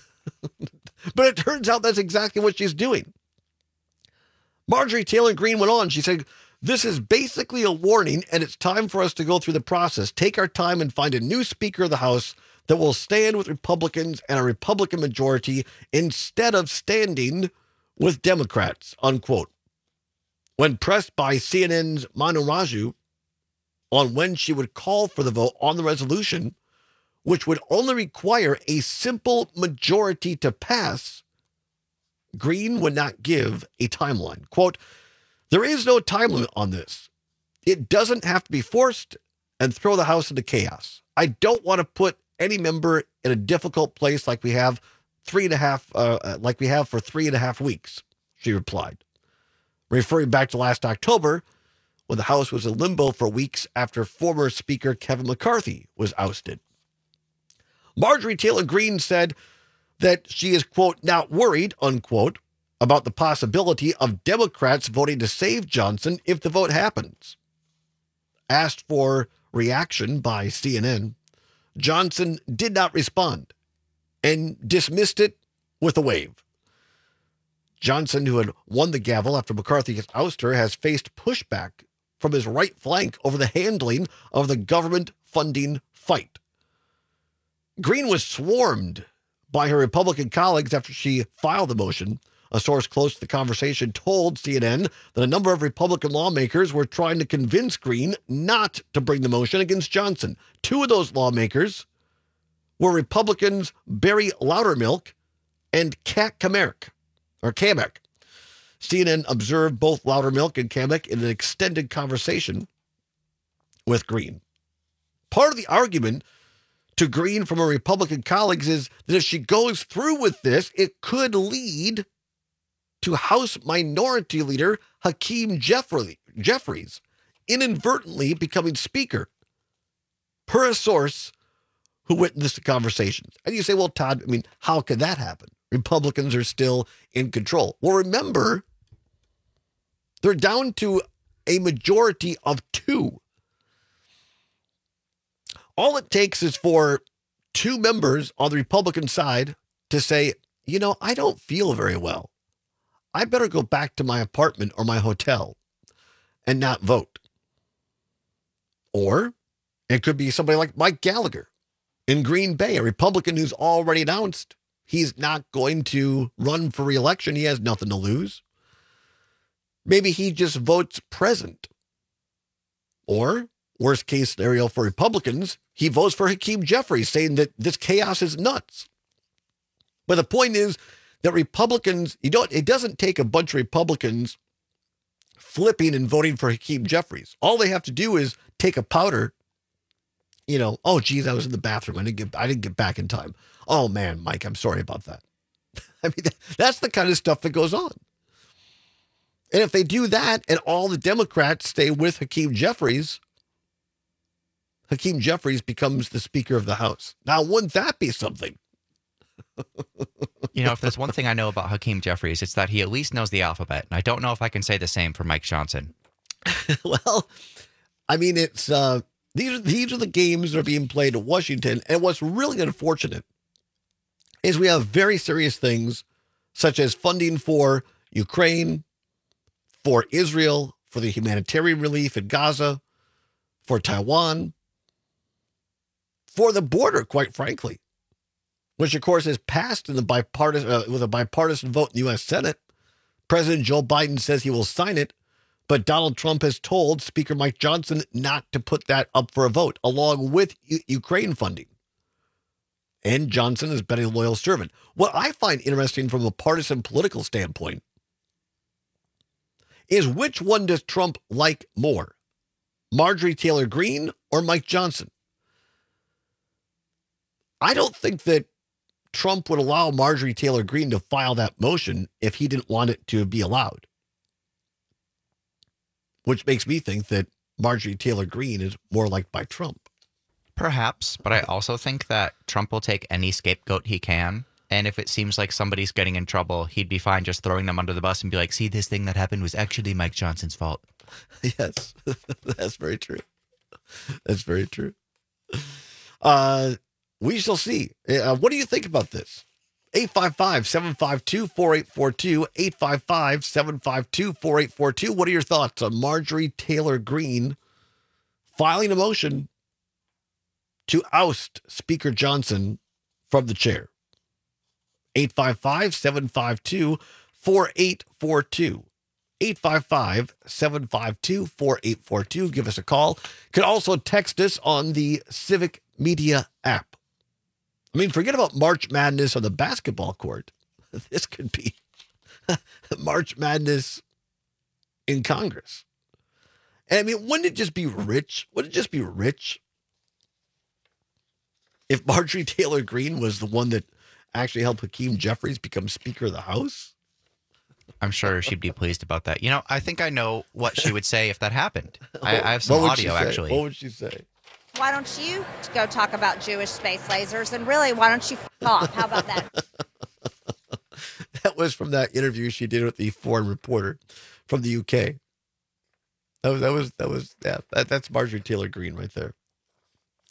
But it turns out that's exactly what she's doing. Marjorie Taylor Greene went on. She said, this is basically a warning, and it's time for us to go through the process, take our time, and find a new Speaker of the House that will stand with Republicans and a Republican majority instead of standing with Democrats, unquote. When pressed by C N N's Manu Raju on when she would call for the vote on the resolution, which would only require a simple majority to pass, Greene would not give a timeline. Quote, there is no time limit on this. It doesn't have to be forced and throw the House into chaos. I don't want to put any member in a difficult place like we have three and a half, uh, like we have for three and a half weeks, she replied, referring back to last October when the House was in limbo for weeks after former Speaker Kevin McCarthy was ousted. Marjorie Taylor Greene said that she is, quote, not worried, unquote, about the possibility of Democrats voting to save Johnson if the vote happens. Asked for reaction by C N N, Johnson did not respond and dismissed it with a wave. Johnson, who had won the gavel after McCarthy's ouster, has faced pushback from his right flank over the handling of the government funding fight. Greene was swarmed by her Republican colleagues after she filed the motion. A source close to the conversation told C N N that a number of Republican lawmakers were trying to convince Greene not to bring the motion against Johnson. Two of those lawmakers were Republicans Barry Loudermilk and Kat Kamek, or Kamek. C N N observed both Loudermilk and Kamek in an extended conversation with Greene. Part of the argument to Greene from her Republican colleagues is that if she goes through with this, it could lead to House Minority Leader Hakeem Jeffrey, Jeffries inadvertently becoming Speaker, per a source who witnessed the conversations. And you say, well, Todd, I mean, how could that happen? Republicans are still in control. Well, remember, they're down to a majority of two. All it takes is for two members on the Republican side to say, you know, I don't feel very well. I better go back to my apartment or my hotel and not vote. Or it could be somebody like Mike Gallagher in Green Bay, a Republican who's already announced he's not going to run for re-election. He has nothing to lose. Maybe he just votes present. Or, worst case scenario for Republicans, he votes for Hakeem Jeffries, saying that this chaos is nuts. But the point is that Republicans, you don't, it doesn't take a bunch of Republicans flipping and voting for Hakeem Jeffries. All they have to do is take a powder, you know, oh, geez, I was in the bathroom. I didn't get, I didn't get back in time. Oh, man, Mike, I'm sorry about that. I mean, that's the kind of stuff that goes on. And if they do that and all the Democrats stay with Hakeem Jeffries, Hakeem Jeffries becomes the Speaker of the House. Now, wouldn't that be something? You know, if there's one thing I know about Hakeem Jeffries, it's that he at least knows the alphabet. And I don't know if I can say the same for Mike Johnson. Well, I mean, it's uh, these, these are the games that are being played in Washington. And what's really unfortunate is we have very serious things such as funding for Ukraine, for Israel, for the humanitarian relief in Gaza, for Taiwan, for the border, quite frankly, which, of course, is passed in the bipartisan uh, with a bipartisan vote in the U S Senate. President Joe Biden says he will sign it, but Donald Trump has told Speaker Mike Johnson not to put that up for a vote, along with U- Ukraine funding. And Johnson has been a loyal servant. What I find interesting from a partisan political standpoint is which one does Trump like more, Marjorie Taylor Greene or Mike Johnson? I don't think that Trump would allow Marjorie Taylor Greene to file that motion if he didn't want it to be allowed. Which makes me think that Marjorie Taylor Greene is more liked by Trump. Perhaps, but I also think that Trump will take any scapegoat he can. And if it seems like somebody's getting in trouble, he'd be fine just throwing them under the bus and be like, see, this thing that happened was actually Mike Johnson's fault. Yes, that's very true. That's very true. Uh, we shall see. Uh, what do you think about this? eight five five, seven five two, four eight four two, eight five five, seven five two, four eight four two. What are your thoughts on Marjorie Taylor Greene filing a motion to oust Speaker Johnson from the chair? eight five five, seven five two, four eight four two. eight five five, seven five two, four eight four two. Give us a call. You can also text us on the Civic Media app. I mean, forget about March Madness on the basketball court. This could be March Madness in Congress. And I mean, wouldn't it just be rich? Wouldn't it just be rich if Marjorie Taylor Greene was the one that actually helped Hakeem Jeffries become Speaker of the House? I'm sure she'd be pleased about that. You know, I think I know what she would say if that happened. I, I have some audio, actually. What would she say? Why don't you go talk about Jewish space lasers? And really, why don't you f*** off? How about that? That was from that interview she did with the foreign reporter from the U K. That was, that was, that was, yeah, that, that's Marjorie Taylor Greene right there.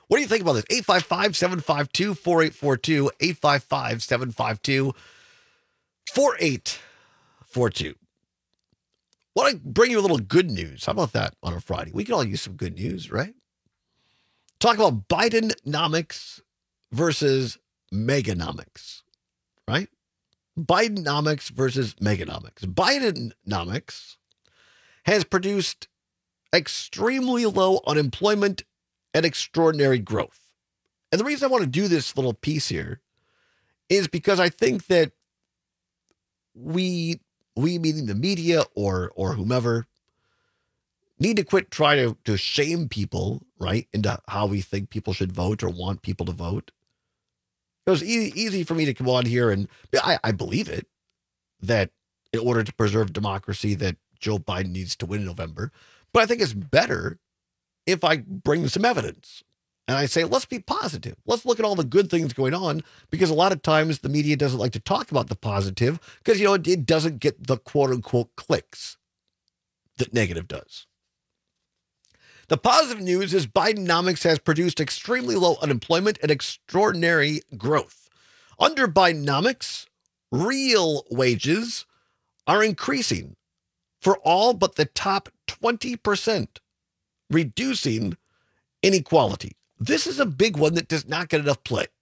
What do you think about this? eight five five, seven five two, four eight four two, eight five five, seven five two, four eight four two. Want to bring you a little good news. How about that on a Friday? We can all use some good news, right? Talk about Bidenomics versus Meganomics, right? Bidenomics versus Meganomics. Bidenomics has produced extremely low unemployment and extraordinary growth. And the reason I want to do this little piece here is because I think that we, we meaning the media or or whomever, need to quit trying to, to shame people, right, into how we think people should vote or want people to vote. It was easy, easy for me to come on here and I, I believe it, that in order to preserve democracy that Joe Biden needs to win in November. But I think it's better if I bring some evidence and I say, let's be positive. Let's look at all the good things going on, because a lot of times the media doesn't like to talk about the positive because, you know, it, it doesn't get the quote unquote clicks that negative does. The positive news is Bidenomics has produced extremely low unemployment and extraordinary growth. Under Bidenomics, real wages are increasing for all but the top twenty percent, reducing inequality. This is a big one that does not get enough play.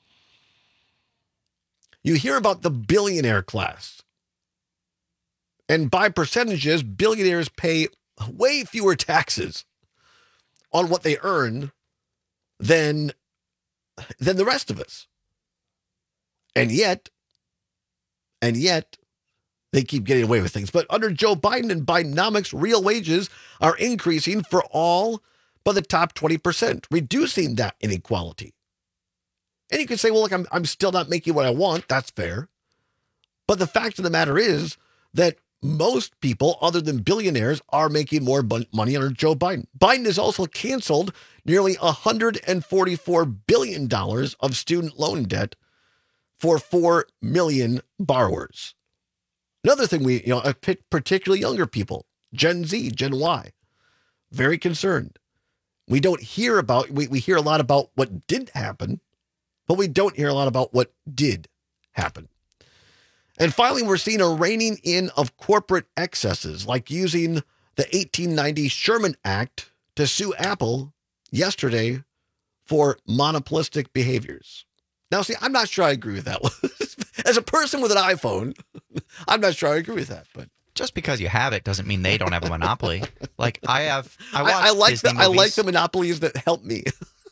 You hear about the billionaire class. And by percentages, billionaires pay way fewer taxes on what they earn than, than the rest of us. And yet, and yet, they keep getting away with things. But under Joe Biden and Bidenomics, real wages are increasing for all but the top twenty percent, reducing that inequality. And you can say, well, look, I'm, I'm still not making what I want. That's fair. But the fact of the matter is that most people, other than billionaires, are making more money under Joe Biden. Biden has also canceled nearly one hundred forty-four billion dollars of student loan debt for four million borrowers. Another thing we, you know, particularly younger people, Gen Z, Gen Y, very concerned. We don't hear about, we, we hear a lot about what didn't happen, but we don't hear a lot about what did happen. And finally, we're seeing a reining in of corporate excesses, like using the eighteen ninety Sherman Act to sue Apple yesterday for monopolistic behaviors. Now, see, I'm not sure I agree with that one. As a person with an iPhone, I'm not sure I agree with that. But just because you have it doesn't mean they don't have a monopoly. Like I have, I, watch I, I like Disney the I movies. like the monopolies that help me.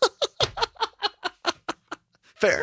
Fair.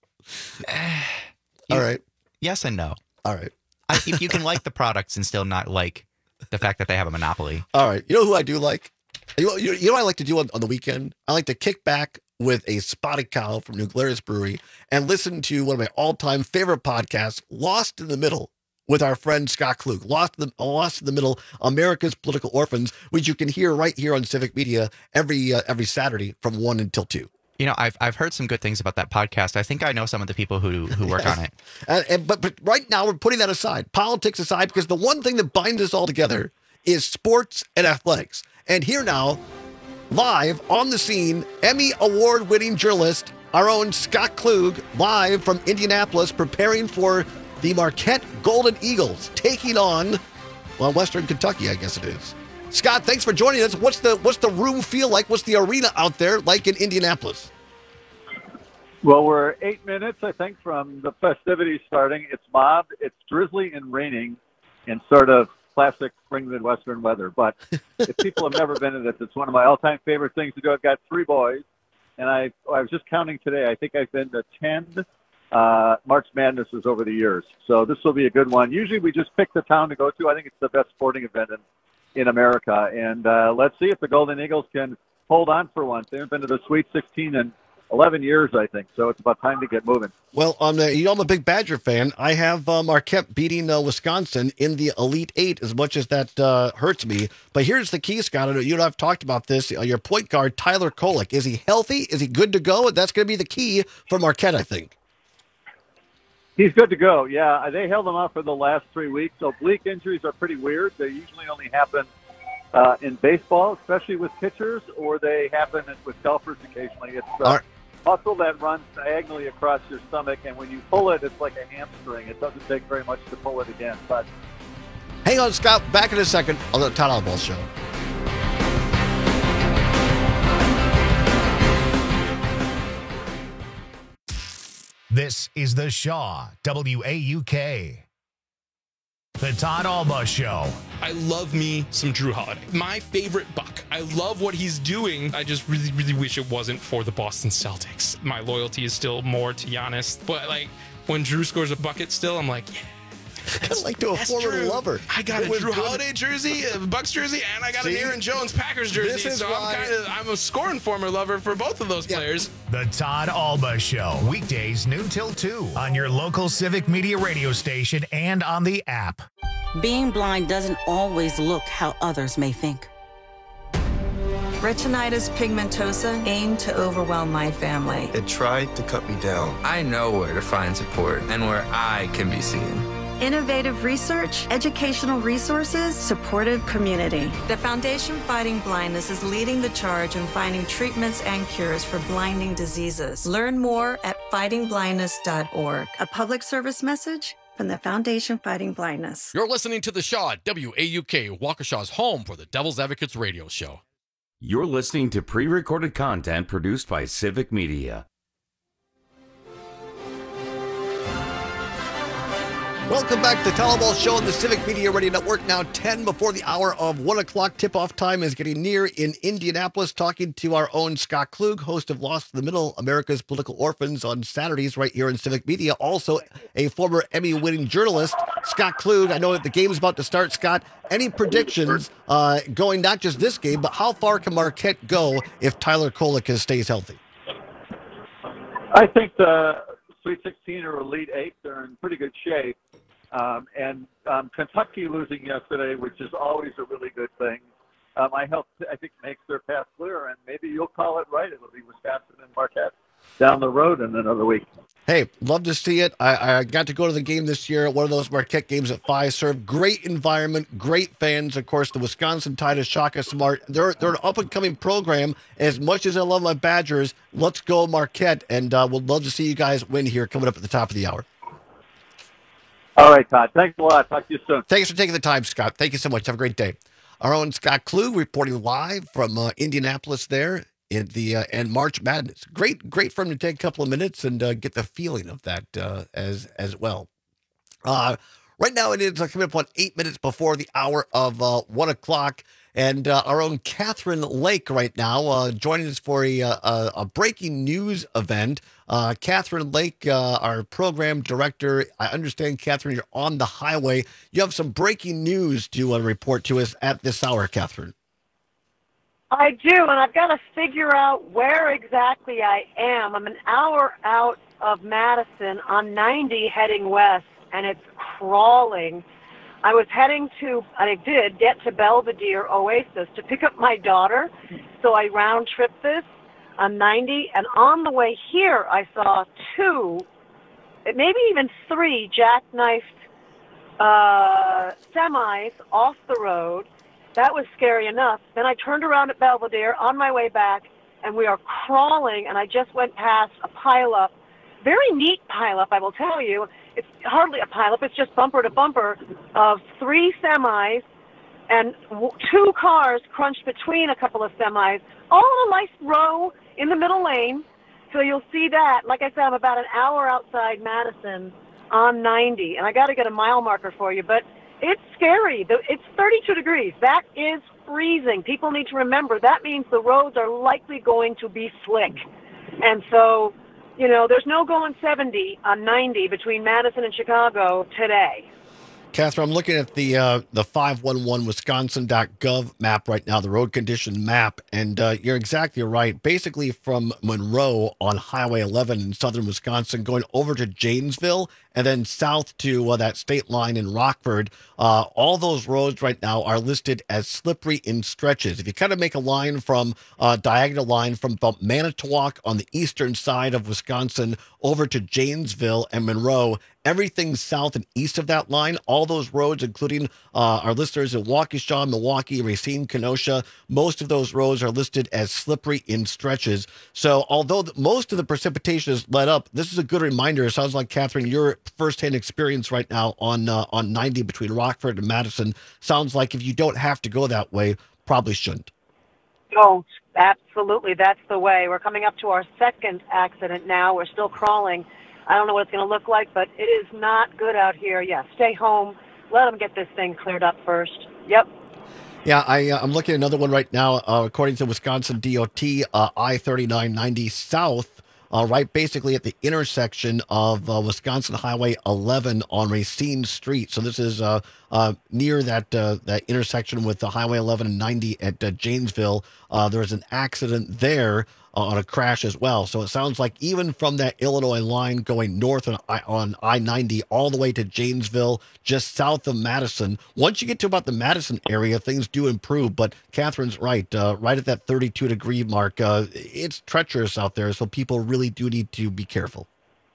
You- All right. Yes and no. All right. I, if you can like the products and still not like the fact that they have a monopoly. All right. You know who I do like? You know, you know what I like to do on, on the weekend? I like to kick back with a spotted cow from New Glarus Brewery and listen to one of my all-time favorite podcasts, Lost in the Middle, with our friend Scott Klug. Lost in the, Lost in the Middle, America's Political Orphans, which you can hear right here on Civic Media every uh, every Saturday from one until two. You know, I've I've heard some good things about that podcast. I think I know some of the people who who work Yes. on it. And, and, but, but right now we're putting that aside, politics aside, because the one thing that binds us all together is sports and athletics. And here now, live on the scene, Emmy award-winning journalist, our own Scott Klug, live from Indianapolis, preparing for the Marquette Golden Eagles, taking on, well, Western Kentucky, I guess it is. Scott, thanks for joining us. What's the what's the room feel like? What's the arena out there like in Indianapolis? Well, we're eight minutes, I think, from the festivities starting. It's mobbed, it's drizzly and raining in sort of classic spring Midwestern weather. But if people have never been to this, it's one of my all-time favorite things to do. I've got three boys, and I I was just counting today. I think I've been to ten uh, March Madnesses over the years. So this will be a good one. Usually we just pick the town to go to. I think it's the best sporting event in, in America. And uh, let's see if the Golden Eagles can hold on for once. They haven't been to the Sweet sixteen in eleven years, I think. So it's about time to get moving. Well, um, you know, I'm a big Badger fan. I have uh, Marquette beating uh, Wisconsin in the Elite Eight, as much as that uh, hurts me. But here's the key, Scott. I know you and I have talked about this. Uh, your point guard, Tyler Kolek, is he healthy? Is he good to go? That's going to be the key for Marquette, I think. He's good to go. Yeah, they held him out for the last three weeks. Oblique injuries are pretty weird. They usually only happen uh, in baseball, especially with pitchers, or they happen with golfers occasionally. It's a All right. muscle that runs diagonally across your stomach, and when you pull it, it's like a hamstring. It doesn't take very much to pull it again. But Hang on, Scott. Back in a second on the Todd Albaugh Show. This is the Shaw W A U K. The Todd Albaugh Show. I love me some Drew Holiday. My favorite Buck. I love what he's doing. I just really, really wish it wasn't for the Boston Celtics. My loyalty is still more to Giannis. But, like, when Drew scores a bucket still, I'm like, yeah. like to a former Drew. lover. I got It a was Drew good. Holiday jersey, a Bucks jersey, and I got See? an Aaron Jones Packers jersey. This is so why- I'm kind of I'm a scoring former lover for both of those players. The Todd Albaugh Show. Weekdays noon till two on your local Civic Media radio station and on the app. Being blind doesn't always look how others may think. Retinitis pigmentosa aimed to overwhelm my family. It tried to cut me down. I know where to find support and where I can be seen. Innovative research, educational resources, supportive community. The Foundation Fighting Blindness is leading the charge in finding treatments and cures for blinding diseases. Learn more at fighting blindness dot org. A public service message from the Foundation Fighting Blindness. You're listening to the Shaw W A U K, Waukesha's home for the Devil's Advocates radio show. You're listening to pre-recorded content produced by Civic Media. Welcome back to the Todd Albaugh Show on the Civic Media Radio Network. Now ten before the hour of one o'clock. Tip-off time is getting near in Indianapolis. Talking to our own Scott Klug, host of Lost in the Middle, America's Political Orphans on Saturdays right here in Civic Media. Also a former Emmy-winning journalist. Scott Klug, I know that the game's about to start. Scott, any predictions uh, going not just this game, but how far can Marquette go if Tyler Kolek stays healthy? I think the Sweet sixteen or Elite Eight, they're in pretty good shape. Um, and um, Kentucky losing yesterday, which is always a really good thing, um, I hope, I think makes their path clear, and maybe you'll call it right. It'll be Wisconsin and Marquette down the road in another week. Hey, love to see it. I, I got to go to the game this year, one of those Marquette games at Fiserv. Great environment, great fans. Of course, the Wisconsin Tide is Shaka Smart. They're, they're an up-and-coming program. As much as I love my Badgers, let's go Marquette, and uh, we'll love to see you guys win here coming up at the top of the hour. All right, Todd. Thanks a lot. Talk to you soon. Thanks for taking the time, Scott. Thank you so much. Have a great day. Our own Scott Klug reporting live from uh, Indianapolis there in the uh, and March Madness. Great, great for him to take a couple of minutes and uh, get the feeling of that uh, as as well. Uh, right now it is uh, coming up on eight minutes before the hour of uh, one o'clock. And uh, our own Catherine Lake right now uh, joining us for a, a, a breaking news event. Uh, Catherine Lake, uh, our program director. I understand, Catherine, you're on the highway. You have some breaking news to uh, report to us at this hour, Catherine. I do, and I've got to figure out where exactly I am. I'm an hour out of Madison on ninety heading west, and it's crawling. I was heading to, I did get to Belvedere Oasis to pick up my daughter, so I round-tripped this on ninety, and on the way here I saw two, maybe even three jackknifed uh, semis off the road. That was scary enough. Then I turned around at Belvedere on my way back, and we are crawling, and I just went past a pileup. Very neat pileup, I will tell you. It's hardly a pileup. It's just bumper to bumper of three semis and w- two cars crunched between a couple of semis, all in a nice row in the middle lane. So you'll see that. Like I said, I'm about an hour outside Madison on ninety, and I got to get a mile marker for you, but it's scary. It's thirty-two degrees. That is freezing. People need to remember that means the roads are likely going to be slick. And so, you know, there's no going seventy on ninety between Madison and Chicago today. Catherine, I'm looking at the uh, the five one one wisconsin dot gov map right now, the road condition map, and uh, you're exactly right. Basically from Monroe on Highway eleven in southern Wisconsin, going over to Janesville, and then south to uh, that state line in Rockford, uh, all those roads right now are listed as slippery in stretches. If you kind of make a line from, uh, diagonal line from about Manitowoc on the eastern side of Wisconsin over to Janesville and Monroe, everything south and east of that line, all those roads, including uh, our listeners in Waukesha, Milwaukee, Racine, Kenosha, most of those roads are listed as slippery in stretches. So although most of the precipitation is let up, this is a good reminder. It sounds like, Catherine, your firsthand experience right now on uh, on ninety between Rockford and Madison sounds like if you don't have to go that way, probably shouldn't. Oh, absolutely. That's the way. We're coming up to our second accident now. We're still crawling. I don't know what it's going to look like, but it is not good out here. Yeah, stay home. Let them get this thing cleared up first. Yep. Yeah, I, uh, I'm looking at another one right now. Uh, according to Wisconsin D O T, uh, I thirty-nine ninety south, uh, right basically at the intersection of uh, Wisconsin Highway eleven on Racine Street. So this is uh, uh, near that uh, that intersection with the Highway eleven and ninety at uh, Janesville. Uh, there was an accident there uh, on a crash as well. So it sounds like even from that Illinois line going north on, on I ninety all the way to Janesville, just south of Madison, once you get to about the Madison area, things do improve. But Catherine's right, uh, right at that thirty-two degree mark. Uh, it's treacherous out there, so people really do need to be careful.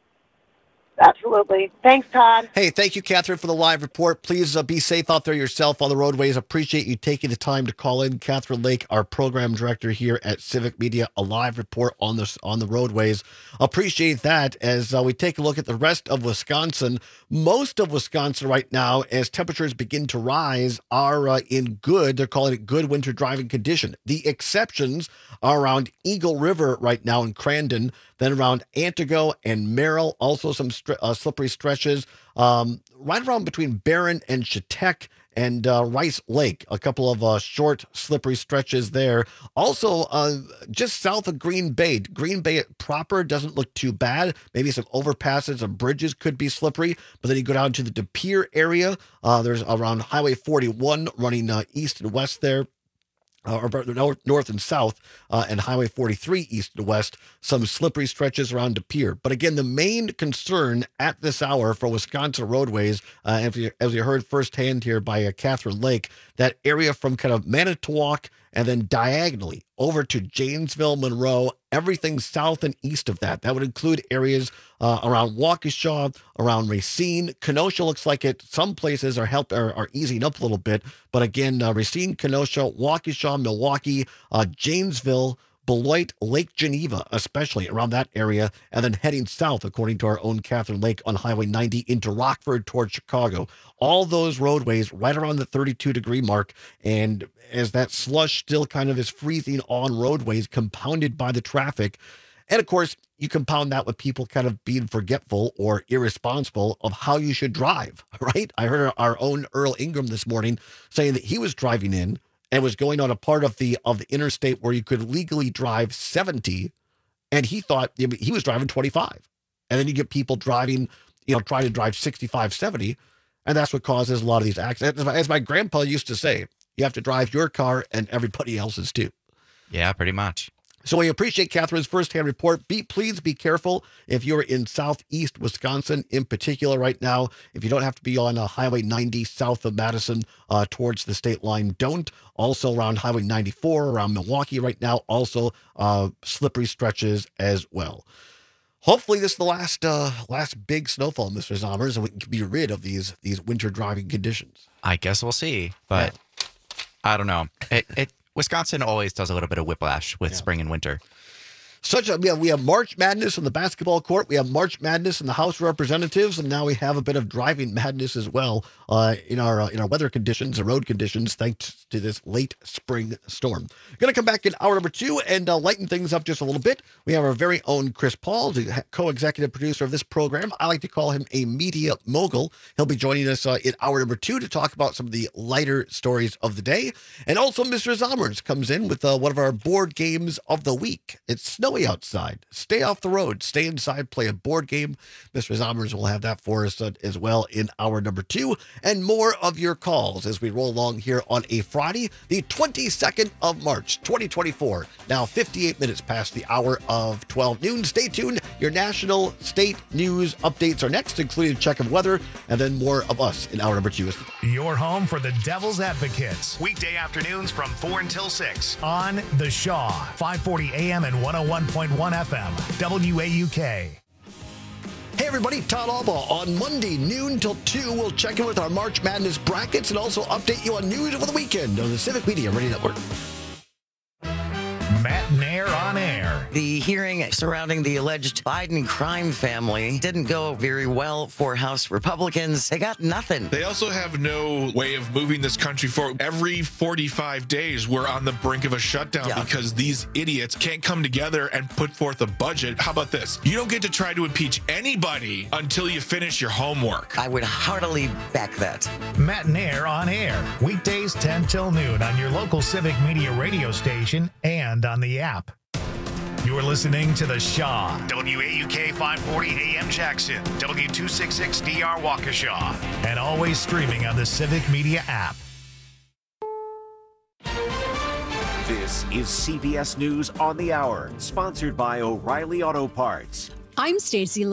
Absolutely. Thanks, Todd. Hey, thank you, Catherine, for the live report. Please uh, be safe out there yourself on the roadways. Appreciate you taking the time to call in. Catherine Lake, our program director here at Civic Media, a live report on the, on the roadways. Appreciate that. As uh, we take a look at the rest of Wisconsin, most of Wisconsin right now, as temperatures begin to rise, are uh, in good, they're calling it good winter driving condition. The exceptions are around Eagle River right now in Crandon, then around Antigo and Merrill, also some stri- uh, slippery stretches, um, right around between Barron and Chetek and uh, Rice Lake, a couple of uh, short, slippery stretches there. Also, uh, just south of Green Bay, Green Bay proper doesn't look too bad. Maybe some overpasses and bridges could be slippery, but then you go down to the De Pere area. Uh, there's around Highway forty-one running uh, east and west there. Uh, or north and south, uh, and Highway forty-three east and west, some slippery stretches around De Pere. But again, the main concern at this hour for Wisconsin roadways, uh, as, you, as you heard firsthand here by uh, Catherine Lake, that area from kind of Manitowoc and then diagonally over to Janesville, Monroe, everything south and east of that. That would include areas uh, around Waukesha, around Racine. Kenosha looks like it. Some places are help are, are easing up a little bit. But again, uh, Racine, Kenosha, Waukesha, Milwaukee, uh, Janesville, Beloit, Lake Geneva, especially around that area, and then heading south, according to our own Catherine Lake, on Highway ninety into Rockford towards Chicago. All those roadways right around the thirty-two degree mark. And as that slush still kind of is freezing on roadways, compounded by the traffic. And of course, you compound that with people kind of being forgetful or irresponsible of how you should drive, right? I heard our own Earl Ingram this morning saying that he was driving in and was going on a part of the of the interstate where you could legally drive seventy, and he thought he was driving twenty-five. And then you get people driving, you know, trying to drive sixty-five, seventy, and that's what causes a lot of these accidents. As my grandpa used to say, you have to drive your car and everybody else's too. Yeah, pretty much. So we appreciate Catherine's firsthand report. Be please be careful if you're in southeast Wisconsin in particular right now. If you don't have to be on uh, Highway ninety south of Madison uh, towards the state line, don't. Also around Highway ninety-four around Milwaukee right now, also uh, slippery stretches as well. Hopefully this is the last uh, last big snowfall, Mister Zommers, and we can be rid of these these winter driving conditions. I guess we'll see, but yeah. I don't know. It it. Wisconsin always does a little bit of whiplash with yeah. spring and winter. Such a, we have, we have March Madness on the basketball court. We have March Madness in the House of Representatives, and now we have a bit of driving madness as well uh, in our uh, in our weather conditions and road conditions, thanks to this late spring storm. Going to come back in hour number two and uh, lighten things up just a little bit. We have our very own Chris Paul, the co-executive producer of this program. I like to call him a media mogul. He'll be joining us uh, in hour number two to talk about some of the lighter stories of the day. And also Mister Zommers comes in with uh, one of our board games of the week. It's snowy outside. Stay off the road. Stay inside. Play a board game. Mister Zommers will have that for us uh, as well in hour number two. And more of your calls as we roll along here on a Friday, the twenty-second of March, twenty twenty-four. Now fifty-eight minutes past the hour of twelve noon. Stay tuned. Your national state news updates are next, including a check of weather, and then more of us in hour number two. Your home for the Devil's Advocates. Weekday afternoons from four until six on The Shaw, five forty A M and one oh one point one F M, W A U K. Hey, everybody, Todd Alba. On Monday, noon till two, we'll check in with our March Madness brackets and also update you on news over the weekend on the Civic Media Radio Network. Matt Nair on air. The hearing surrounding the alleged Biden crime family didn't go very well for House Republicans. They got nothing. They also have no way of moving this country forward. Every forty-five days, we're on the brink of a shutdown yeah. because these idiots can't come together and put forth a budget. How about this? You don't get to try to impeach anybody until you finish your homework. I would heartily back that. Matt Nair on air. Weekdays ten till noon on your local Civic Media radio station and on the app. You're listening to The Shaw. W A U K five forty A M Jackson. W two sixty-six D R Waukesha. And always streaming on the Civic Media app. This is C B S News on the Hour, sponsored by O'Reilly Auto Parts. I'm Stacey